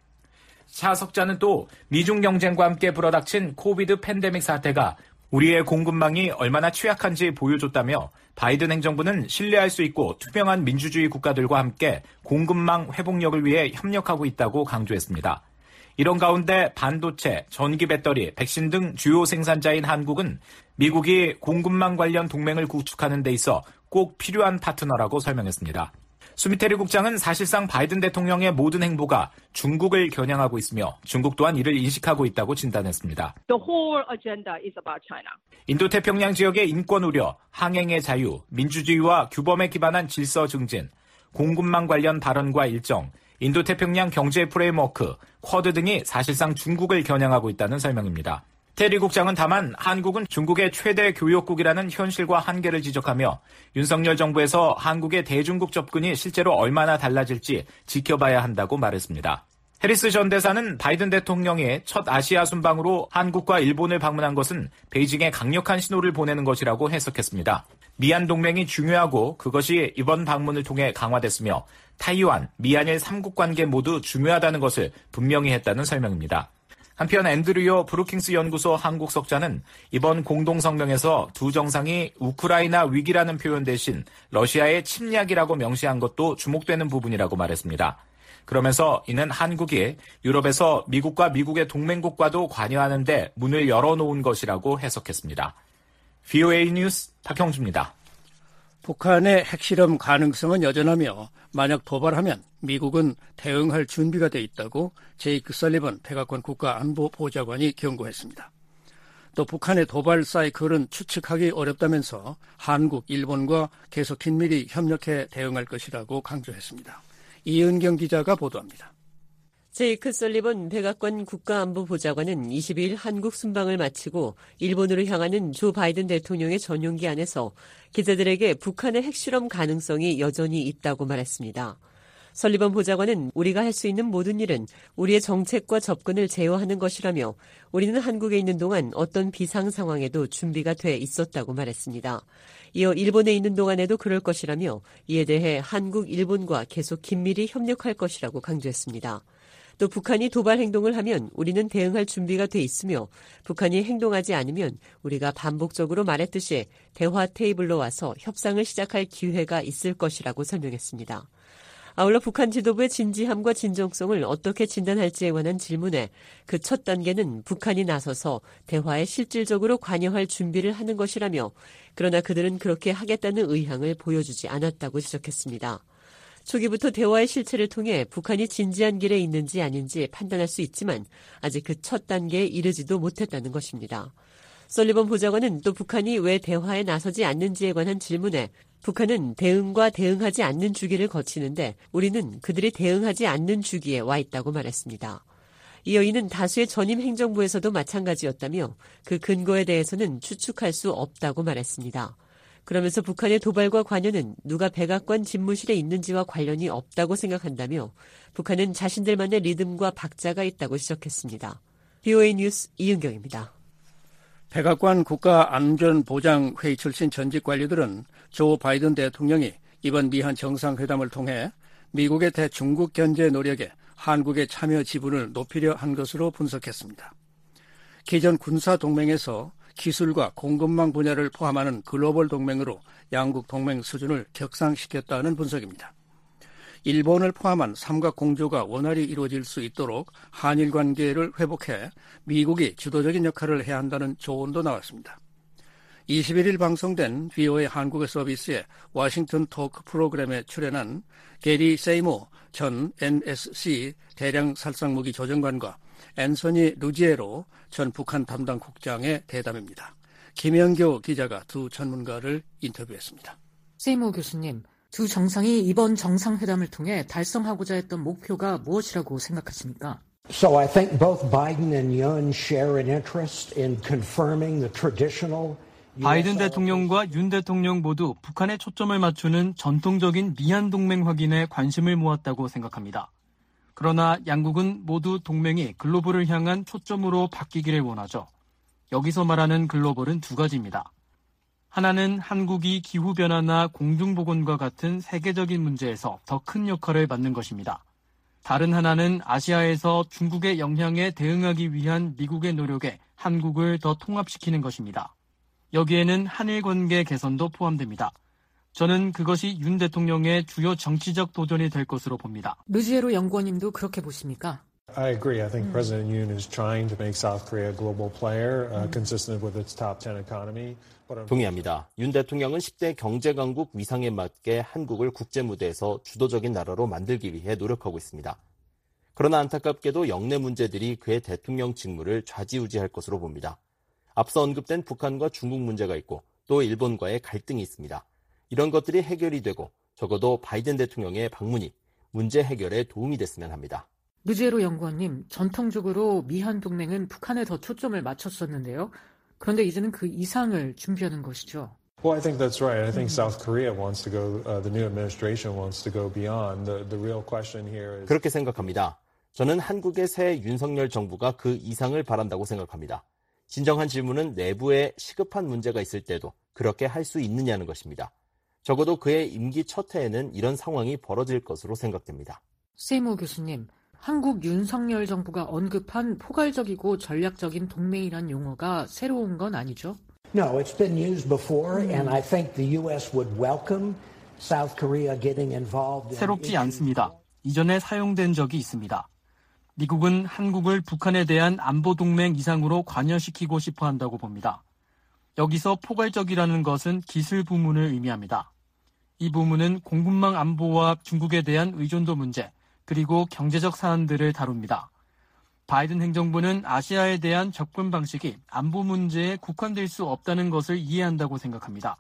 차 석자는 또 미중 경쟁과 함께 불어닥친 코비드 팬데믹 사태가 우리의 공급망이 얼마나 취약한지 보여줬다며 바이든 행정부는 신뢰할 수 있고 투명한 민주주의 국가들과 함께 공급망 회복력을 위해 협력하고 있다고 강조했습니다. 이런 가운데 반도체, 전기 배터리, 백신 등 주요 생산자인 한국은 미국이 공급망 관련 동맹을 구축하는 데 있어 꼭 필요한 파트너라고 설명했습니다. 수미테리 국장은 사실상 바이든 대통령의 모든 행보가 중국을 겨냥하고 있으며 중국 또한 이를 인식하고 있다고 진단했습니다. The whole agenda is about China. 인도태평양 지역의 인권 우려, 항행의 자유, 민주주의와 규범에 기반한 질서 증진, 공급망 관련 발언과 일정, 인도태평양 경제 프레임워크, 쿼드 등이 사실상 중국을 겨냥하고 있다는 설명입니다. 테리 국장은 다만 한국은 중국의 최대 교역국이라는 현실과 한계를 지적하며 윤석열 정부에서 한국의 대중국 접근이 실제로 얼마나 달라질지 지켜봐야 한다고 말했습니다. 해리스 전 대사는 바이든 대통령이 첫 아시아 순방으로 한국과 일본을 방문한 것은 베이징에 강력한 신호를 보내는 것이라고 해석했습니다. 미한 동맹이 중요하고 그것이 이번 방문을 통해 강화됐으며 타이완, 미한일 3국 관계 모두 중요하다는 것을 분명히 했다는 설명입니다. 한편 앤드류어 브루킹스 연구소 한국 석자는 이번 공동성명에서 두 정상이 우크라이나 위기라는 표현 대신 러시아의 침략이라고 명시한 것도 주목되는 부분이라고 말했습니다. 그러면서 이는 한국이 유럽에서 미국과 미국의 동맹국과도 관여하는 데 문을 열어놓은 것이라고 해석했습니다. VOA 뉴스 박형주입니다. 북한의 핵실험 가능성은 여전하며 만약 도발하면 미국은 대응할 준비가 돼 있다고 제이크 설리번 백악관 국가안보보좌관이 경고했습니다. 또 북한의 도발 사이클은 추측하기 어렵다면서 한국, 일본과 계속 긴밀히 협력해 대응할 것이라고 강조했습니다. 이은경 기자가 보도합니다. 제이크 설리번 백악관 국가안보보좌관은 22일 한국 순방을 마치고 일본으로 향하는 조 바이든 대통령의 전용기 안에서 기자들에게 북한의 핵실험 가능성이 여전히 있다고 말했습니다. 설리번 보좌관은 우리가 할 수 있는 모든 일은 우리의 정책과 접근을 제어하는 것이라며 우리는 한국에 있는 동안 어떤 비상 상황에도 준비가 돼 있었다고 말했습니다. 이어 일본에 있는 동안에도 그럴 것이라며 이에 대해 한국, 일본과 계속 긴밀히 협력할 것이라고 강조했습니다. 또 북한이 도발 행동을 하면 우리는 대응할 준비가 돼 있으며 북한이 행동하지 않으면 우리가 반복적으로 말했듯이 대화 테이블로 와서 협상을 시작할 기회가 있을 것이라고 설명했습니다. 아울러 북한 지도부의 진지함과 진정성을 어떻게 진단할지에 관한 질문에 그 첫 단계는 북한이 나서서 대화에 실질적으로 관여할 준비를 하는 것이라며 그러나 그들은 그렇게 하겠다는 의향을 보여주지 않았다고 지적했습니다. 초기부터 대화의 실체를 통해 북한이 진지한 길에 있는지 아닌지 판단할 수 있지만 아직 그 첫 단계에 이르지도 못했다는 것입니다. 설리번 보좌관은 또 북한이 왜 대화에 나서지 않는지에 관한 질문에 북한은 대응과 대응하지 않는 주기를 거치는데 우리는 그들이 대응하지 않는 주기에 와 있다고 말했습니다. 이어 이는 다수의 전임 행정부에서도 마찬가지였다며 그 근거에 대해서는 추측할 수 없다고 말했습니다. 그러면서 북한의 도발과 관여는 누가 백악관 집무실에 있는지와 관련이 없다고 생각한다며 북한은 자신들만의 리듬과 박자가 있다고 지적했습니다. VOA 뉴스 이은경입니다. 백악관 국가안전보장회의 출신 전직 관리들은 조 바이든 대통령이 이번 미한 정상회담을 통해 미국의 대중국 견제 노력에 한국의 참여 지분을 높이려 한 것으로 분석했습니다. 기존 군사동맹에서 기술과 공급망 분야를 포함하는 글로벌 동맹으로 양국 동맹 수준을 격상시켰다는 분석입니다. 일본을 포함한 삼각 공조가 원활히 이루어질 수 있도록 한일 관계를 회복해 미국이 주도적인 역할을 해야 한다는 조언도 나왔습니다. 21일 방송된 VOA 한국어 서비스의 워싱턴 토크 프로그램에 출연한 게리 세이모 전 NSC 대량 살상무기 조정관과 앤서니 루지에로 전 북한 담당 국장의 대담입니다. 김영교 기자가 두 전문가를 인터뷰했습니다. 세이모 교수님, 두 정상이 이번 정상회담을 통해 달성하고자 했던 목표가 무엇이라고 생각하십니까? So I think both Biden and Yoon share an interest in confirming the traditional 바이든 대통령과 윤 대통령 모두 북한에 초점을 맞추는 전통적인 미한 동맹 확인에 관심을 모았다고 생각합니다. 그러나 양국은 모두 동맹이 글로벌을 향한 초점으로 바뀌기를 원하죠. 여기서 말하는 글로벌은 두 가지입니다. 하나는 한국이 기후변화나 공중보건과 같은 세계적인 문제에서 더 큰 역할을 맡는 것입니다. 다른 하나는 아시아에서 중국의 영향에 대응하기 위한 미국의 노력에 한국을 더 통합시키는 것입니다. 여기에는 한일 관계 개선도 포함됩니다. 저는 그것이 윤 대통령의 주요 정치적 도전이 될 것으로 봅니다. 루지에로 연구원님도 그렇게 보십니까? I agree. I think President Yoon is trying to make South Korea a global player, consistent with its top 10 economy. 동의합니다. 윤 대통령은 10대 경제강국 위상에 맞게 한국을 국제무대에서 주도적인 나라로 만들기 위해 노력하고 있습니다. 그러나 안타깝게도 영내 문제들이 그의 대통령 직무를 좌지우지할 것으로 봅니다. 앞서 언급된 북한과 중국 문제가 있고 또 일본과의 갈등이 있습니다. 이런 것들이 해결이 되고 적어도 바이든 대통령의 방문이 문제 해결에 도움이 됐으면 합니다. 류지혜로 연구원님, 전통적으로 미한 동맹은 북한에 더 초점을 맞췄었는데요. 그런데 이제는 그 이상을 준비하는 것이죠. Well, I think that's right. I think South Korea wants to go, the new administration wants to go beyond. The real question here is. 그렇게 생각합니다. 저는 한국의 새 윤석열 정부가 그 이상을 바란다고 생각합니다. 진정한 질문은 내부에 시급한 문제가 있을 때도 그렇게 할 수 있느냐는 것입니다. 적어도 그의 임기 첫 해에는 이런 상황이 벌어질 것으로 생각됩니다. 세이모 교수님, 한국 윤석열 정부가 언급한 포괄적이고 전략적인 동맹이란 용어가 새로운 건 아니죠? No, it's been used before, and I think the U.S. would welcome South Korea getting involved. 새롭지 않습니다. 이전에 사용된 적이 있습니다. 미국은 한국을 북한에 대한 안보 동맹 이상으로 관여시키고 싶어 한다고 봅니다. 여기서 포괄적이라는 것은 기술 부문을 의미합니다. 이 부문은 공급망 안보와 중국에 대한 의존도 문제, 그리고 경제적 사안들을 다룹니다. 바이든 행정부는 아시아에 대한 접근 방식이 안보 문제에 국한될 수 없다는 것을 이해한다고 생각합니다.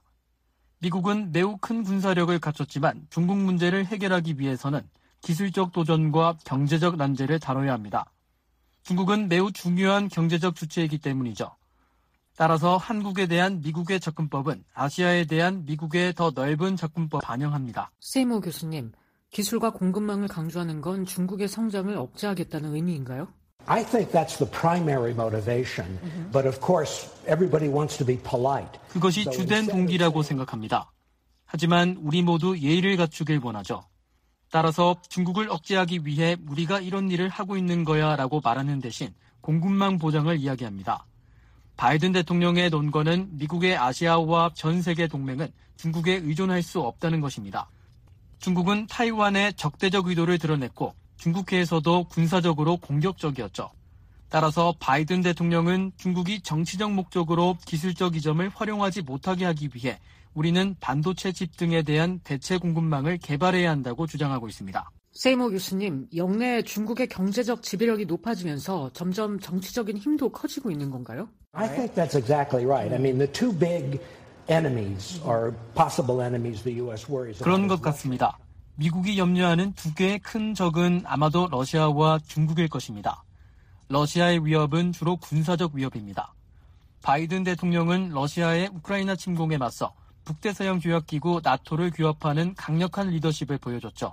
미국은 매우 큰 군사력을 갖췄지만 중국 문제를 해결하기 위해서는 기술적 도전과 경제적 난제를 다뤄야 합니다. 중국은 매우 중요한 경제적 주체이기 때문이죠. 따라서 한국에 대한 미국의 접근법은 아시아에 대한 미국의 더 넓은 접근법을 반영합니다. 세이모 교수님, 기술과 공급망을 강조하는 건 중국의 성장을 억제하겠다는 의미인가요? I think that's the primary motivation, but of course everybody wants to be polite. 그것이 주된 동기라고 생각합니다. 하지만 우리 모두 예의를 갖추길 원하죠. 따라서 중국을 억제하기 위해 우리가 이런 일을 하고 있는 거야 라고 말하는 대신 공급망 보장을 이야기합니다. 바이든 대통령의 논거는 미국의 아시아와 전 세계 동맹은 중국에 의존할 수 없다는 것입니다. 중국은 타이완의 적대적 의도를 드러냈고 중국해에서도 군사적으로 공격적이었죠. 따라서 바이든 대통령은 중국이 정치적 목적으로 기술적 이점을 활용하지 못하게 하기 위해 우리는 반도체 칩 등에 대한 대체 공급망을 개발해야 한다고 주장하고 있습니다. 세이모 교수님, 영내 중국의 경제적 지배력이 높아지면서 점점 정치적인 힘도 커지고 있는 건가요? I think that's exactly right. I mean, the two big enemies or possible enemies the U.S. worries about. 그런 것 같습니다. 미국이 염려하는 두 개의 큰 적은 아마도 러시아와 중국일 것입니다. 러시아의 위협은 주로 군사적 위협입니다. 바이든 대통령은 러시아의 우크라이나 침공에 맞서 북대서양 조약기구 나토를 규합하는 강력한 리더십을 보여줬죠.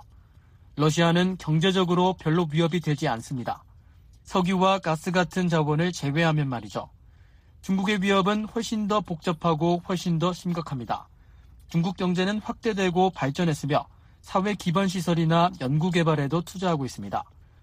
러시아는 경제적으로 별로 위협이 되지 않습니다. 석유와 가스 같은 자원을 제외하면 말이죠. 중국의 위협은 훨씬 더 복잡하고 훨씬 더 심각합니다. 중국 경제는 확대되고 발전했으며 사회 기반 시설이나 연구 개발에도 투자하고 있습니다.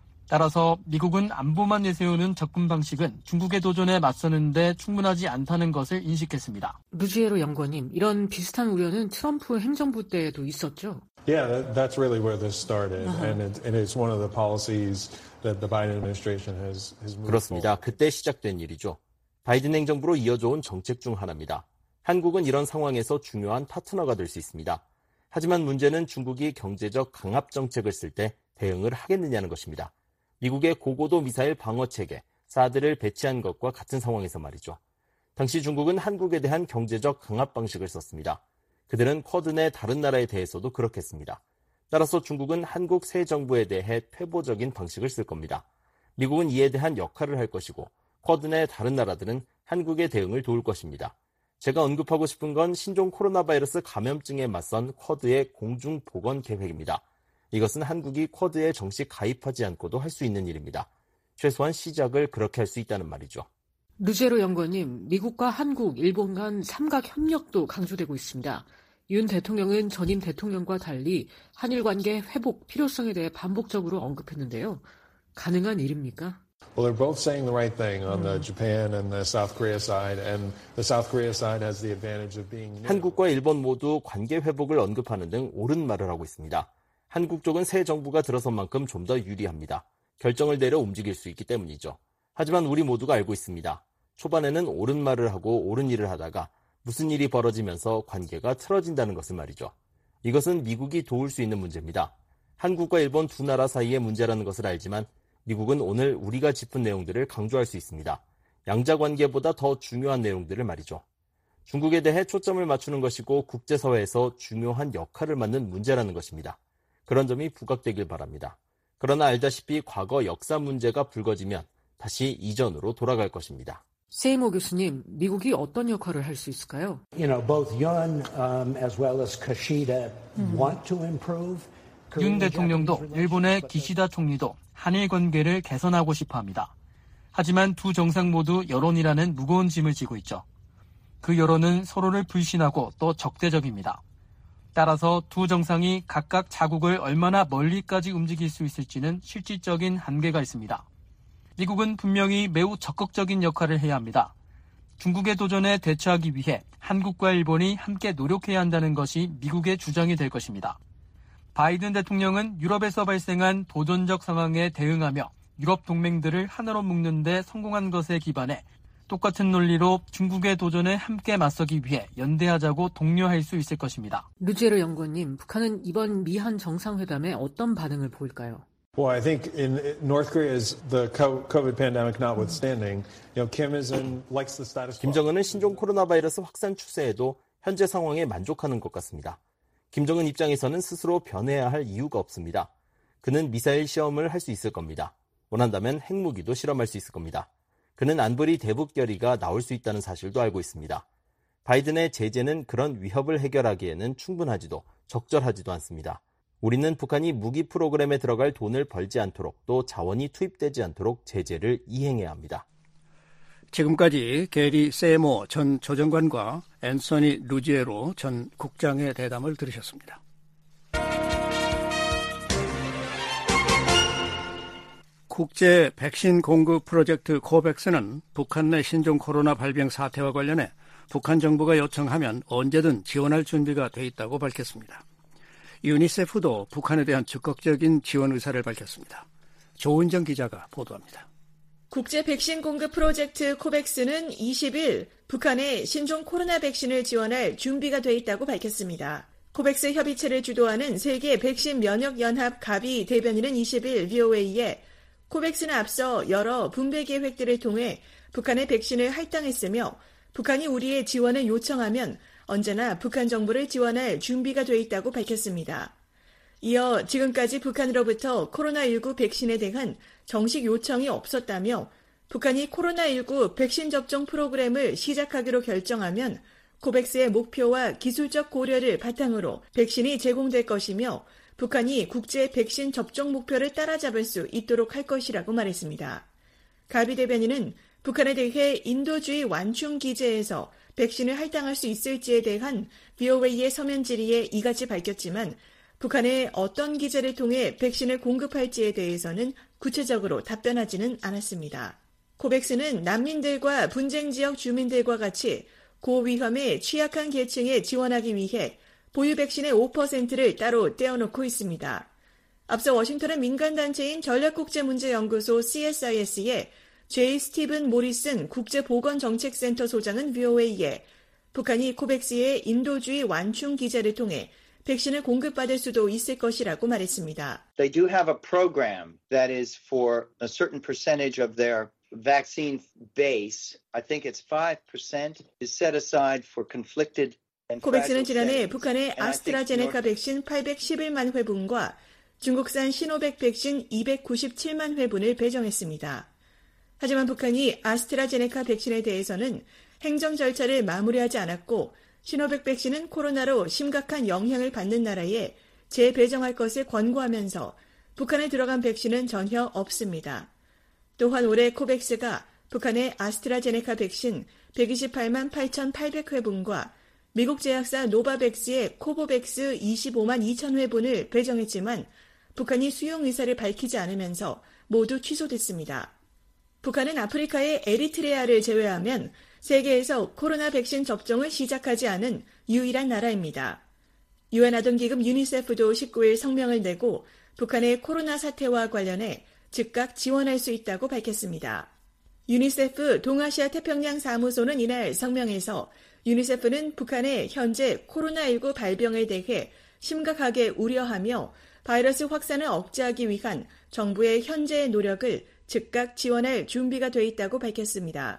따라서 미국은 안보만 내세우는 접근 방식은 중국의 도전에 맞서는데 충분하지 않다는 것을 인식했습니다. 류지혜로 연구원님, 이런 비슷한 우려는 트럼프 행정부 때에도 있었죠? Yeah, that's really where this started, and it's one of the policies that the Biden administration has moved. 그렇습니다. 그때 시작된 일이죠. 바이든 행정부로 이어져 온 정책 중 하나입니다. 한국은 이런 상황에서 중요한 파트너가 될 수 있습니다. 하지만 문제는 중국이 경제적 강압 정책을 쓸 때 대응을 하겠느냐는 것입니다. 미국의 고고도 미사일 방어체계, 사드를 배치한 것과 같은 상황에서 말이죠. 당시 중국은 한국에 대한 경제적 강압 방식을 썼습니다. 그들은 쿼드 내 다른 나라에 대해서도 그렇게 했습니다. 따라서 중국은 한국 새 정부에 대해 퇴보적인 방식을 쓸 겁니다. 미국은 이에 대한 역할을 할 것이고 쿼드 내 다른 나라들은 한국의 대응을 도울 것입니다. 제가 언급하고 싶은 건 신종 코로나 바이러스 감염증에 맞선 쿼드의 공중 보건 계획입니다. 이것은 한국이 쿼드에 정식 가입하지 않고도 할 수 있는 일입니다. 최소한 시작을 그렇게 할 수 있다는 말이죠. 류제로 연구원님, 미국과 한국, 일본 간 삼각 협력도 강조되고 있습니다. 윤 대통령은 전임 대통령과 달리 한일 관계 회복 필요성에 대해 반복적으로 언급했는데요. 가능한 일입니까? Well, they're both saying the right thing on the Japan and the South Korea side, and the South Korea side has the advantage of being new. 한국과 일본 모두 관계 회복을 언급하는 등 옳은 말을 하고 있습니다. 한국 쪽은 새 정부가 들어선 만큼 좀 더 유리합니다. 결정을 내려 움직일 수 있기 때문이죠. 하지만 우리 모두가 알고 있습니다. 초반에는 옳은 말을 하고 옳은 일을 하다가 무슨 일이 벌어지면서 관계가 틀어진다는 것을 말이죠. 이것은 미국이 도울 수 있는 문제입니다. 한국과 일본 두 나라 사이의 문제라는 것을 알지만 미국은 오늘 우리가 짚은 내용들을 강조할 수 있습니다. 양자 관계보다 더 중요한 내용들을 말이죠. 중국에 대해 초점을 맞추는 것이고 국제사회에서 중요한 역할을 맡는 문제라는 것입니다. 그런 점이 부각되길 바랍니다. 그러나 알다시피 과거 역사 문제가 불거지면 다시 이전으로 돌아갈 것입니다. 세이모 교수님, 미국이 어떤 역할을 할 수 있을까요? Both Yoon as well as Kishida want to improve. 윤 대통령도 일본의 기시다 총리도 한일 관계를 개선하고 싶어 합니다. 하지만 두 정상 모두 여론이라는 무거운 짐을 지고 있죠. 그 여론은 서로를 불신하고 또 적대적입니다. 따라서 두 정상이 각각 자국을 얼마나 멀리까지 움직일 수 있을지는 실질적인 한계가 있습니다. 미국은 분명히 매우 적극적인 역할을 해야 합니다. 중국의 도전에 대처하기 위해 한국과 일본이 함께 노력해야 한다는 것이 미국의 주장이 될 것입니다. 바이든 대통령은 유럽에서 발생한 도전적 상황에 대응하며 유럽 동맹들을 하나로 묶는 데 성공한 것에 기반해 똑같은 논리로 중국의 도전에 함께 맞서기 위해 연대하자고 독려할 수 있을 것입니다. 류제로 연구원님, 북한은 이번 미한 정상회담에 어떤 반응을 보일까요? Well, I think in North Korea's the COVID pandemic notwithstanding, Kim likes the status quo. 김정은은 신종 코로나 바이러스 확산 추세에도 현재 상황에 만족하는 것 같습니다. 김정은 입장에서는 스스로 변해야 할 이유가 없습니다. 그는 미사일 시험을 할 수 있을 겁니다. 원한다면 핵무기도 실험할 수 있을 겁니다. 그는 안보리 대북 결의가 나올 수 있다는 사실도 알고 있습니다. 바이든의 제재는 그런 위협을 해결하기에는 충분하지도 적절하지도 않습니다. 우리는 북한이 무기 프로그램에 들어갈 돈을 벌지 않도록 또 자원이 투입되지 않도록 제재를 이행해야 합니다. 지금까지 게리 세모 전 조정관과 앤서니 루지에로 전 국장의 대담을 들으셨습니다. 국제 백신 공급 프로젝트 코백스는 북한 내 신종 코로나 발병 사태와 관련해 북한 정부가 요청하면 언제든 지원할 준비가 돼 있다고 밝혔습니다. 유니세프도 북한에 대한 적극적인 지원 의사를 밝혔습니다. 조은정 기자가 보도합니다. 국제 백신 공급 프로젝트 코백스는 20일 북한에 신종 코로나 백신을 지원할 준비가 돼 있다고 밝혔습니다. 코백스 협의체를 주도하는 세계 백신 면역 연합 가비 대변인은 20일 VOA에 코백스는 앞서 여러 분배 계획들을 통해 북한의 백신을 할당했으며 북한이 우리의 지원을 요청하면 언제나 북한 정부를 지원할 준비가 돼 있다고 밝혔습니다. 이어 지금까지 북한으로부터 코로나19 백신에 대한 정식 요청이 없었다며 북한이 코로나19 백신 접종 프로그램을 시작하기로 결정하면 코백스의 목표와 기술적 고려를 바탕으로 백신이 제공될 것이며 북한이 국제 백신 접종 목표를 따라잡을 수 있도록 할 것이라고 말했습니다. 가비 대변인은 북한에 대해 인도주의 완충 기제에서 백신을 할당할 수 있을지에 대한 VOA의 서면 질의에 이같이 밝혔지만 북한에 어떤 기제를 통해 백신을 공급할지에 대해서는 구체적으로 답변하지는 않았습니다. 코백스는 난민들과 분쟁 지역 주민들과 같이 고위험에 취약한 계층에 지원하기 위해 보유 백신의 5%를 따로 떼어놓고 있습니다. 앞서 워싱턴의 민간단체인 전략국제문제연구소 CSIS의 J. 스티븐 모리슨 국제보건정책센터 소장은 VOA에 북한이 코백스의 인도주의 완충 기제를 통해 백신을 공급받을 수도 있을 것이라고 말했습니다. They do have a program that is for a certain percentage of their vaccine base. I think it's 5% is set aside for conflicted 코백스는 지난해 북한의 아스트라제네카 백신 811만 회분과 중국산 시노백 백신 297만 회분을 배정했습니다. 하지만 북한이 아스트라제네카 백신에 대해서는 행정 절차를 마무리하지 않았고 시노백 백신은 코로나로 심각한 영향을 받는 나라에 재배정할 것을 권고하면서 북한에 들어간 백신은 전혀 없습니다. 또한 올해 코백스가 북한의 아스트라제네카 백신 128만 8,800회분과 미국 제약사 노바백스의 코보백스 25만 2천 회분을 배정했지만 북한이 수용 의사를 밝히지 않으면서 모두 취소됐습니다. 북한은 아프리카의 에리트레아를 제외하면 세계에서 코로나 백신 접종을 시작하지 않은 유일한 나라입니다. 유엔 아동기금 유니세프도 19일 성명을 내고 북한의 코로나 사태와 관련해 즉각 지원할 수 있다고 밝혔습니다. 유니세프 동아시아 태평양 사무소는 이날 성명에서 유니세프는 북한의 현재 코로나19 발병에 대해 심각하게 우려하며 바이러스 확산을 억제하기 위한 정부의 현재의 노력을 즉각 지원할 준비가 돼 있다고 밝혔습니다.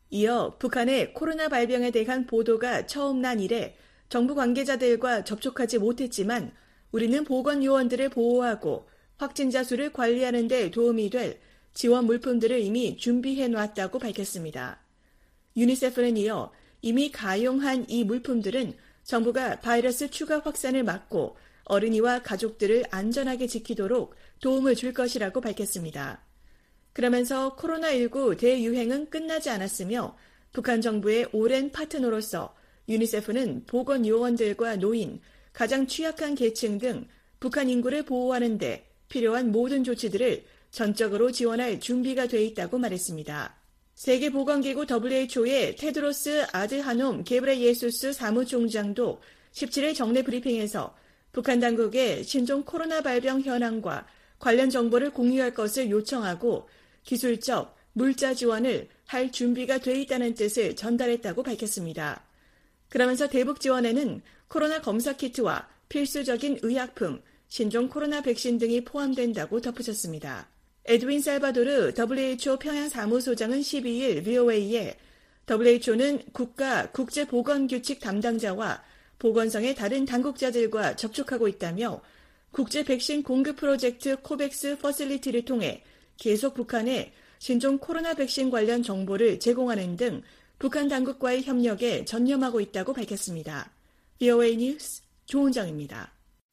이어 북한의 코로나 발병에 대한 보도가 처음 난 이래 정부 관계자들과 접촉하지 못했지만 우리는 보건요원들을 보호하고 확진자 수를 관리하는 데 도움이 될 지원 물품들을 이미 준비해 놨다고 밝혔습니다. 유니세프는 이어 이미 가용한 이 물품들은 정부가 바이러스 추가 확산을 막고 어린이와 가족들을 안전하게 지키도록 도움을 줄 것이라고 밝혔습니다. 그러면서 코로나19 대유행은 끝나지 않았으며 북한 정부의 오랜 파트너로서 유니세프는 보건요원들과 노인, 가장 취약한 계층 등 북한 인구를 보호하는 데 필요한 모든 조치들을 전적으로 지원할 준비가 돼 있다고 말했습니다. 세계보건기구 WHO의 테드로스 아드하놈 게브레예수스 사무총장도 17일 정례 브리핑에서 북한 당국에 신종 코로나 발병 현황과 관련 정보를 공유할 것을 요청하고 기술적, 물자 지원을 할 준비가 돼 있다는 뜻을 전달했다고 밝혔습니다. 그러면서 대북 지원에는 코로나 검사 키트와 필수적인 의약품, 신종 코로나 백신 등이 포함된다고 덧붙였습니다. 에드윈 살바도르 WHO 평양 사무소장은 12일 VOA에 WHO는 국가 국제보건규칙 담당자와 보건성의 다른 당국자들과 접촉하고 있다며 국제 백신 공급 프로젝트 코백스 퍼실리티를 통해 계속 북한에 신종 코로나 백신 관련 정보를 제공하는 등 북한 당국과의 협력에 전념하고 있다고 밝혔습니다. VOA 뉴스 조은정입니다.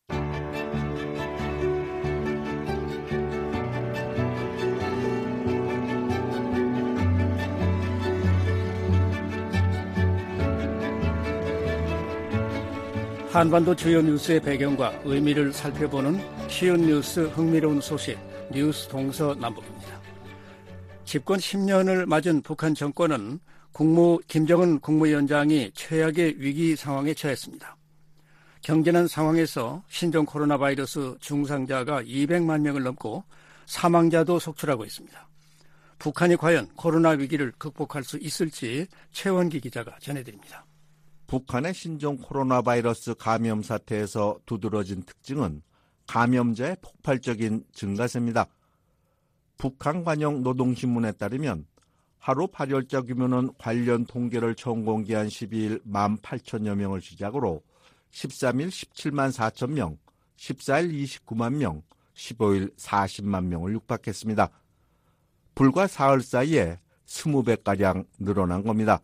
한반도 주요 뉴스의 배경과 의미를 살펴보는 쉬운 뉴스 흥미로운 소식 뉴스 동서남북입니다. 집권 10년을 맞은 북한 정권은 김정은 국무위원장이 최악의 위기 상황에 처했습니다. 경제난 상황에서 신종 코로나 바이러스 중상자가 200만 명을 넘고 사망자도 속출하고 있습니다. 북한이 과연 코로나 위기를 극복할 수 있을지 최원기 기자가 전해드립니다. 북한의 신종 코로나 바이러스 감염 사태에서 두드러진 특징은 감염자의 폭발적인 증가세입니다. 북한 관영 노동신문에 따르면 하루 발열자 규모는 관련 통계를 처음 공개한 12일 18,000여 명을 시작으로 13일 17만 4천 명, 14일 29만 명, 15일 40만 명을 육박했습니다. 불과 사흘 사이에 20배가량 늘어난 겁니다.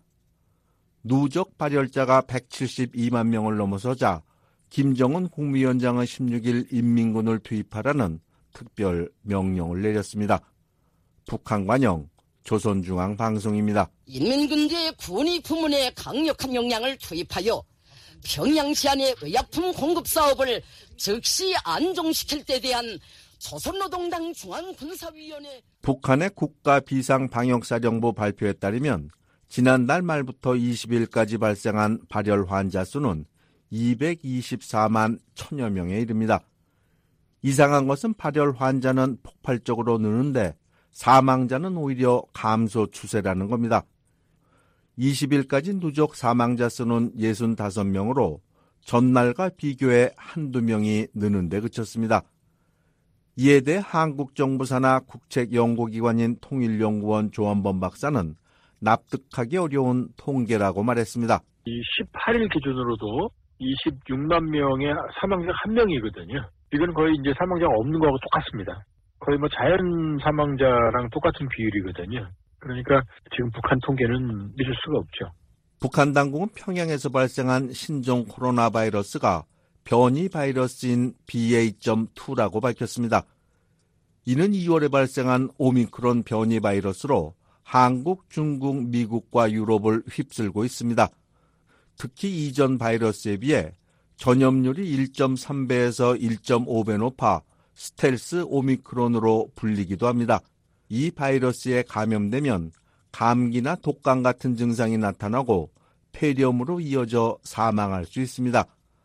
누적 발열자가 172만 명을 넘어서자 김정은 국무위원장은 16일 인민군을 투입하라는 특별 명령을 내렸습니다. 북한 관영 조선중앙방송입니다. 인민군대의 군의 부문에 강력한 역량을 투입하여 평양 시안의 의약품 공급 사업을 즉시 안정시킬 데 대한 조선노동당 중앙군사위원회 북한의 국가비상방역사령부 발표에 따르면 지난달 말부터 20일까지 발생한 발열 환자 수는 224만 1000여 명에 이릅니다. 이상한 것은 발열 환자는 폭발적으로 느는데 사망자는 오히려 감소 추세라는 겁니다. 20일까지 누적 사망자 수는 65명으로 전날과 비교해 한두 명이 느는 데 그쳤습니다. 이에 대해 한국 정부 산하 국책연구기관인 통일연구원 조한범 박사는 납득하기 어려운 통계라고 말했습니다. 18일 기준으로도 26만 명의 사망자 1명이거든요. 이건 거의 이제 사망자가 없는 거하고 똑같습니다. 거의 자연 사망자랑 똑같은 비율이거든요. 그러니까 지금 북한 통계는 믿을 수가 없죠. 북한 당국은 평양에서 발생한 신종 코로나 바이러스가 변이 바이러스인 BA.2라고 밝혔습니다. 이는 2월에 발생한 오미크론 변이 바이러스로 한국, 중국, 미국과 유럽을 휩쓸고 있습니다. 특히 이전 바이러스에 비해 전염률이 1.3배에서 1.5배 높아 스텔스 오미크론으로 불리기도 합니다. 이 바이러스에 감염되면 감기나 독감 같은 증상이 나타나고 폐렴으로 이어져 사망할 수 있습니다.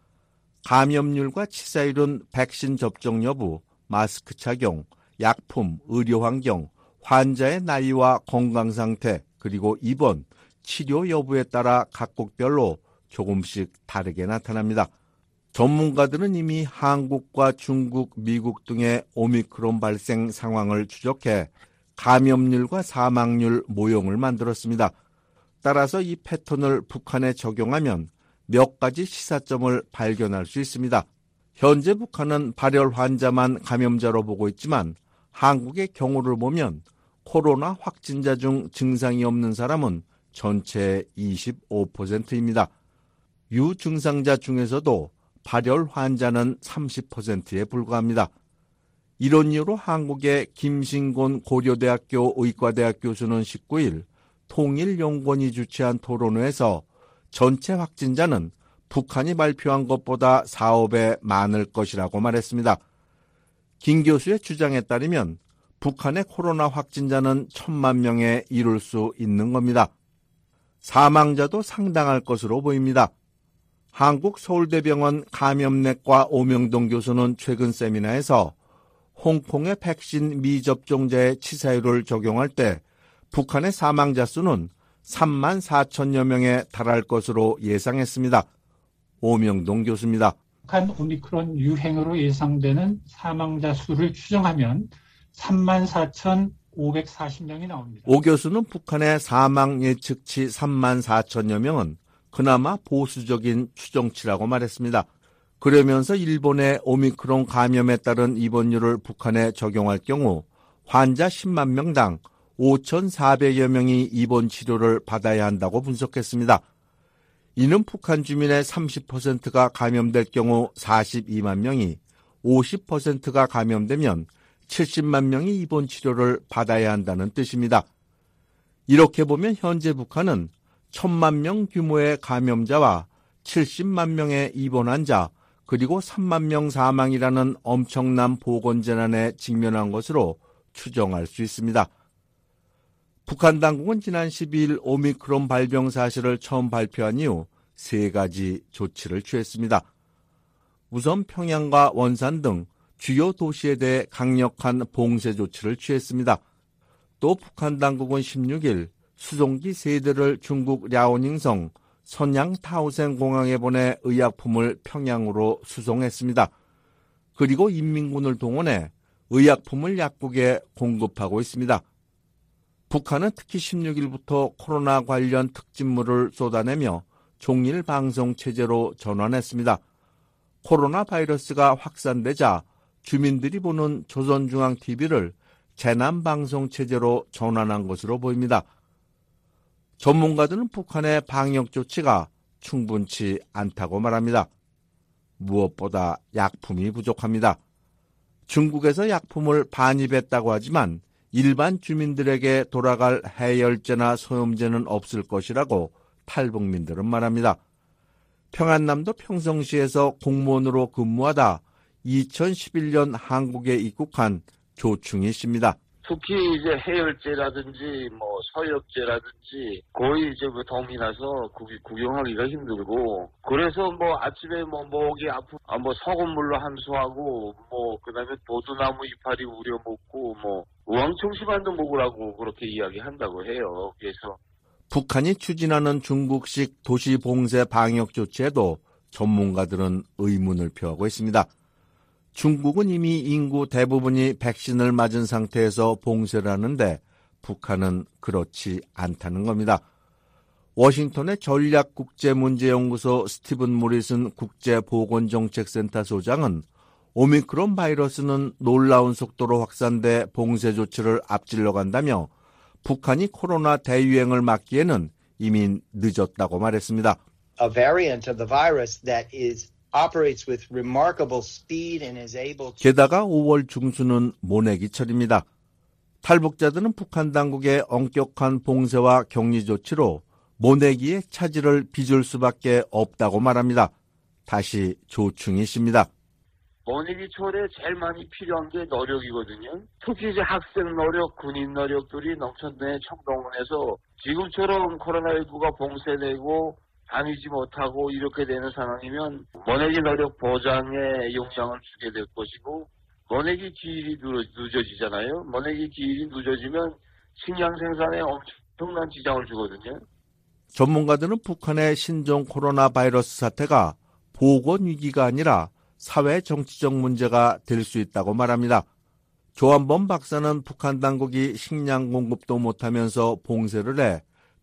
감염률과 치사율은 백신 접종 여부, 마스크 착용, 약품, 의료 환경, 환자의 나이와 건강 상태, 그리고 입원, 치료 여부에 따라 각국별로 조금씩 다르게 나타납니다. 전문가들은 이미 한국과 중국, 미국 등의 오미크론 발생 상황을 추적해 감염률과 사망률 모형을 만들었습니다. 따라서 이 패턴을 북한에 적용하면 몇 가지 시사점을 발견할 수 있습니다. 현재 북한은 발열 환자만 감염자로 보고 있지만 한국의 경우를 보면 코로나 확진자 중 증상이 없는 사람은 전체의 25%입니다. 유증상자 중에서도 발열 환자는 30%에 불과합니다. 이런 이유로 한국의 김신곤 고려대학교 의과대학 교수는 19일 통일연구원이 주최한 토론회에서 전체 확진자는 북한이 발표한 것보다 4~5배 많을 것이라고 말했습니다. 김 교수의 주장에 따르면 북한의 코로나 확진자는 1,000만 명에 이를 수 있는 겁니다. 사망자도 상당할 것으로 보입니다. 한국서울대병원 감염내과 오명동 교수는 최근 세미나에서 홍콩의 백신 미접종자의 치사율을 적용할 때 북한의 사망자 수는 34,000여 명에 달할 것으로 예상했습니다. 오명동 교수입니다. 북한 오미크론 유행으로 예상되는 사망자 수를 추정하면 34,540명이 나옵니다. 오 교수는 북한의 사망 예측치 34,000여 명은 그나마 보수적인 추정치라고 말했습니다. 그러면서 일본의 오미크론 감염에 따른 입원율을 북한에 적용할 경우 환자 10만 명당 5,400여 명이 입원 치료를 받아야 한다고 분석했습니다. 이는 북한 주민의 30%가 감염될 경우 42만 명이, 50%가 감염되면 70만 명이 입원 치료를 받아야 한다는 뜻입니다. 이렇게 보면 현재 북한은 1,000만 명 규모의 감염자와 70만 명의 입원 환자, 그리고 3만 명 사망이라는 엄청난 보건재난에 직면한 것으로 추정할 수 있습니다. 북한 당국은 지난 12일 오미크론 발병 사실을 처음 발표한 이후 3가지 조치를 취했습니다. 우선 평양과 원산 등 주요 도시에 대해 강력한 봉쇄 조치를 취했습니다. 또 북한 당국은 16일 수송기 3대를 중국 랴오닝성 선양 타오생 공항에 보내 의약품을 평양으로 수송했습니다. 그리고 인민군을 동원해 의약품을 약국에 공급하고 있습니다. 북한은 특히 16일부터 코로나 관련 특집물을 쏟아내며 종일 방송 체제로 전환했습니다. 코로나 바이러스가 확산되자 주민들이 보는 조선중앙TV를 재난방송 체제로 전환한 것으로 보입니다. 전문가들은 북한의 방역 조치가 충분치 않다고 말합니다. 무엇보다 약품이 부족합니다. 중국에서 약품을 반입했다고 하지만 일반 주민들에게 돌아갈 해열제나 소염제는 없을 것이라고 탈북민들은 말합니다. 평안남도 평성시에서 공무원으로 근무하다 2011년 한국에 입국한 조충희 씨입니다. 특히 이제 해열제라든지 뭐 서엽제라든지 거의 이제 dom이 나서 구경하기가 힘들고, 그래서 뭐 아침에 뭐 목이 아프 뭐 소금물로 함수하고 뭐 그다음에 보두나무 이파리 우려 먹고 뭐 우황청심환도 먹으라고 그렇게 이야기한다고 해요. 그래서 북한이 추진하는 중국식 도시 봉쇄 방역 조치에도 전문가들은 의문을 표하고 있습니다. 중국은 이미 인구 대부분이 백신을 맞은 상태에서 봉쇄를 하는데 북한은 그렇지 않다는 겁니다. 워싱턴의 전략국제문제연구소 스티븐 모리슨 국제보건정책센터 소장은 오미크론 바이러스는 놀라운 속도로 확산돼 봉쇄 조치를 앞질러 간다며 북한이 코로나 대유행을 막기에는 이미 늦었다고 말했습니다. A variant of the virus that operates with remarkable speed and is able to... 게다가 5월 중순은 모내기철입니다. 탈북자들은 북한 당국의 엄격한 봉쇄와 격리 조치로 모내기의 차질을 빚을 수밖에 없다고 말합니다. 다시 조충희 씨입니다. 모내기철에 제일 많이 필요한 게 노력이거든요. 특히 이제 학생 노력, 군인 노력들이 농촌내 청동원에서 지금처럼 코로나19가 봉쇄되고 다니지 못하고 이렇게 되는 상황이면 모내기 노력 보장에 영향을 주게 될 것이고, 모내기 기일이 늦어지잖아요. 모내기 기일이 늦어지면 식량 생산에 엄청난 지장을 주거든요. 전문가들은 북한의 신종 코로나 바이러스 사태가 보건 위기가 아니라 사회 정치적 문제가 될 수 있다고 말합니다. 조한범 박사는 북한 당국이 식량 공급도 못하면서 봉쇄를 해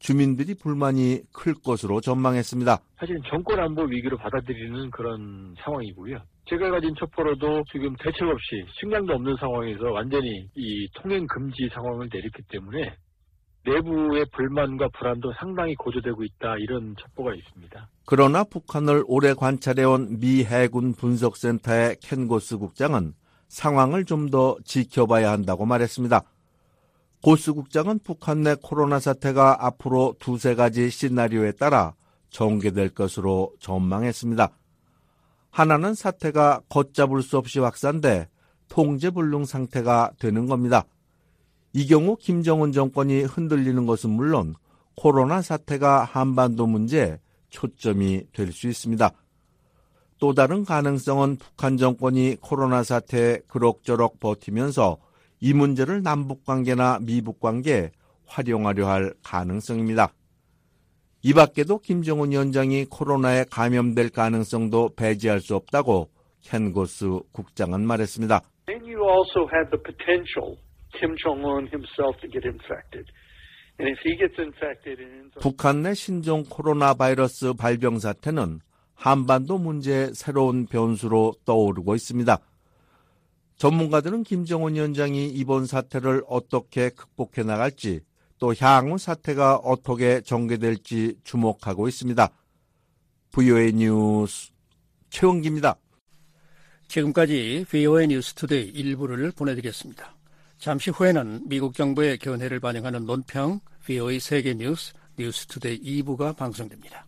주민들이 불만이 클 것으로 전망했습니다. 사실은 정권 안보 위기로 받아들이는 그런 상황이고요. 제가 가진 첩보로도 지금 대책 없이 식량도 없는 상황에서 완전히 이 통행 금지 상황을 내렸기 때문에 내부의 불만과 불안도 상당히 고조되고 있다, 이런 첩보가 있습니다. 그러나 북한을 오래 관찰해온 미 해군 분석센터의 켄 고스 국장은 상황을 좀 더 지켜봐야 한다고 말했습니다. 고스 국장은 북한 내 코로나 사태가 앞으로 두세 가지 시나리오에 따라 전개될 것으로 전망했습니다. 하나는 사태가 걷잡을 수 없이 확산돼 통제불능 상태가 되는 겁니다. 이 경우 김정은 정권이 흔들리는 것은 물론 코로나 사태가 한반도 문제에 초점이 될 수 있습니다. 또 다른 가능성은 북한 정권이 코로나 사태에 그럭저럭 버티면서 이 문제를 남북관계나 미북관계에 활용하려 할 가능성입니다. 이 밖에도 김정은 위원장이 코로나에 감염될 가능성도 배제할 수 없다고 켄 고스 국장은 말했습니다. And you also have the potential Kim Jong-un himself to get infected. And if he gets infected and 북한 내 신종 코로나 바이러스 발병 사태는 한반도 문제의 새로운 변수로 떠오르고 있습니다. 전문가들은 김정은 위원장이 이번 사태를 어떻게 극복해 나갈지, 또 향후 사태가 어떻게 전개될지 주목하고 있습니다. VOA 뉴스 최원기입니다. 지금까지 VOA 뉴스 투데이 1부를 보내드렸습니다. 잠시 후에는 미국 정부의 견해를 반영하는 논평 VOA 세계 뉴스 뉴스 투데이 2부가 방송됩니다.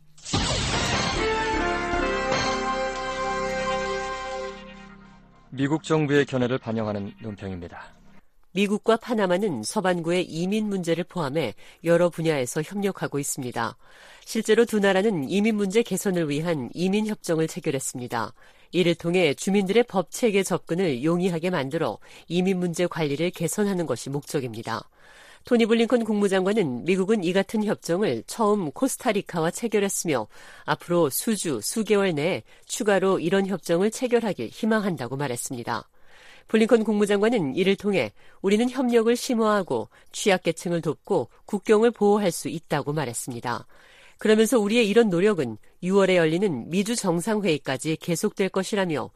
미국 정부의 견해를 반영하는 논평입니다. 미국과 파나마는 서반구의 이민 문제를 포함해 여러 분야에서 협력하고 있습니다. 실제로 두 나라는 이민 문제 개선을 위한 이민 협정을 체결했습니다. 이를 통해 주민들의 법 체계 접근을 용이하게 만들어 이민 문제 관리를 개선하는 것이 목적입니다. 토니 블링컨 국무장관은 미국은 이 같은 협정을 처음 코스타리카와 체결했으며 앞으로 수개월 내에 추가로 이런 협정을 체결하길 희망한다고 말했습니다. 블링컨 국무장관은 이를 통해 우리는 협력을 심화하고 취약계층을 돕고 국경을 보호할 수 있다고 말했습니다. 그러면서 우리의 이런 노력은 6월에 열리는 미주 정상회의까지 계속될 것이라며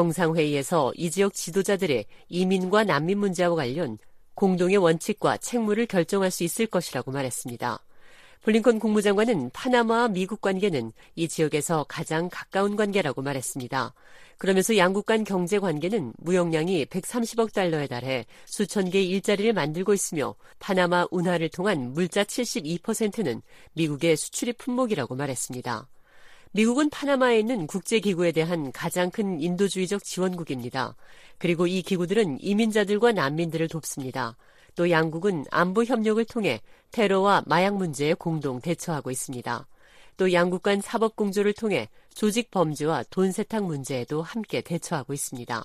정상회의에서 이 지역 지도자들의 이민과 난민 문제와 관련 공동의 원칙과 책무를 결정할 수 있을 것이라고 말했습니다. 블링컨 국무장관은 파나마와 미국 관계는 이 지역에서 가장 가까운 관계라고 말했습니다. 그러면서 양국 간 경제 관계는 무역량이 130억 달러에 달해 수천 개의 일자리를 만들고 있으며 파나마 운하를 통한 물자 72%는 미국의 수출입 품목이라고 말했습니다. 미국은 파나마에 있는 국제기구에 대한 가장 큰 인도주의적 지원국입니다. 그리고 이 기구들은 이민자들과 난민들을 돕습니다. 또 양국은 안보 협력을 통해 테러와 마약 문제에 공동 대처하고 있습니다. 또 양국 간 사법 공조를 통해 조직 범죄와 돈 세탁 문제에도 함께 대처하고 있습니다.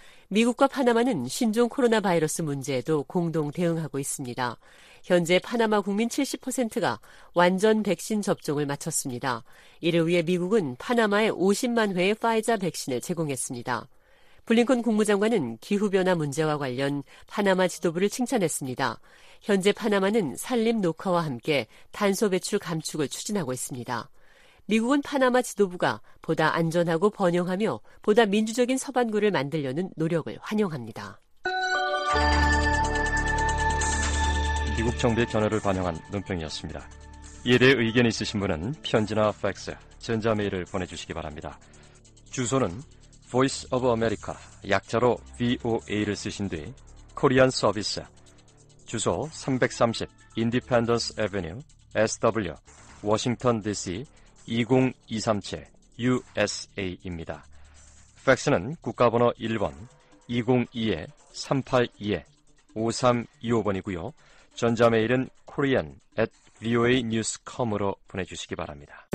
미국과 파나마는 신종 코로나 바이러스 문제에도 공동 대응하고 있습니다. 현재 파나마 국민 70%가 완전 백신 접종을 마쳤습니다. 이를 위해 미국은 파나마에 50만 회의 파이자 백신을 제공했습니다. 블링컨 국무장관은 기후변화 문제와 관련 파나마 지도부를 칭찬했습니다. 현재 파나마는 산림 녹화와 함께 탄소 배출 감축을 추진하고 있습니다. 미국은 파나마 지도부가 보다 안전하고 번영하며 보다 민주적인 서반구를 만들려는 노력을 환영합니다. 미국 정부의 견해를 반영한 논평이었습니다. 이에 대해 의견이 있으신 분은 편지나 팩스, 전자메일을 보내주시기 바랍니다. 주소는 Voice of America, 약자로 VOA를 쓰신 뒤 코리안 서비스, 주소 330 Independence Avenue, SW, 워싱턴 DC 20237 USA입니다. 팩스는 국가번호 1번 202-382-5325번이고요. 전자메일은 korean@voanews.com으로 보내주시기 바랍니다.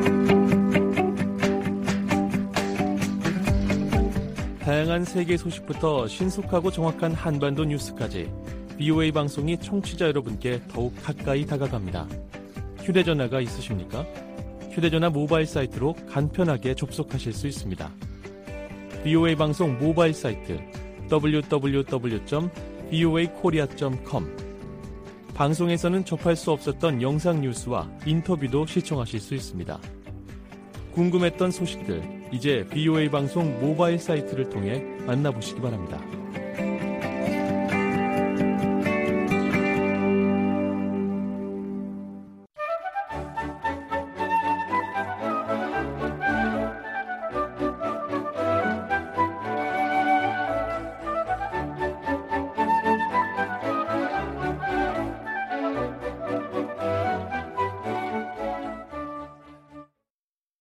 다양한 세계 소식부터 신속하고 정확한 한반도 뉴스까지 VOA 방송이 청취자 여러분께 더욱 가까이 다가갑니다. 휴대전화가 있으십니까? 휴대전화 모바일 사이트로 간편하게 접속하실 수 있습니다. VOA 방송 모바일 사이트 www.voakorea.com 방송에서는 접할 수 없었던 영상 뉴스와 인터뷰도 시청하실 수 있습니다. 궁금했던 소식들, 이제 BOA 방송 모바일 사이트를 통해 만나보시기 바랍니다.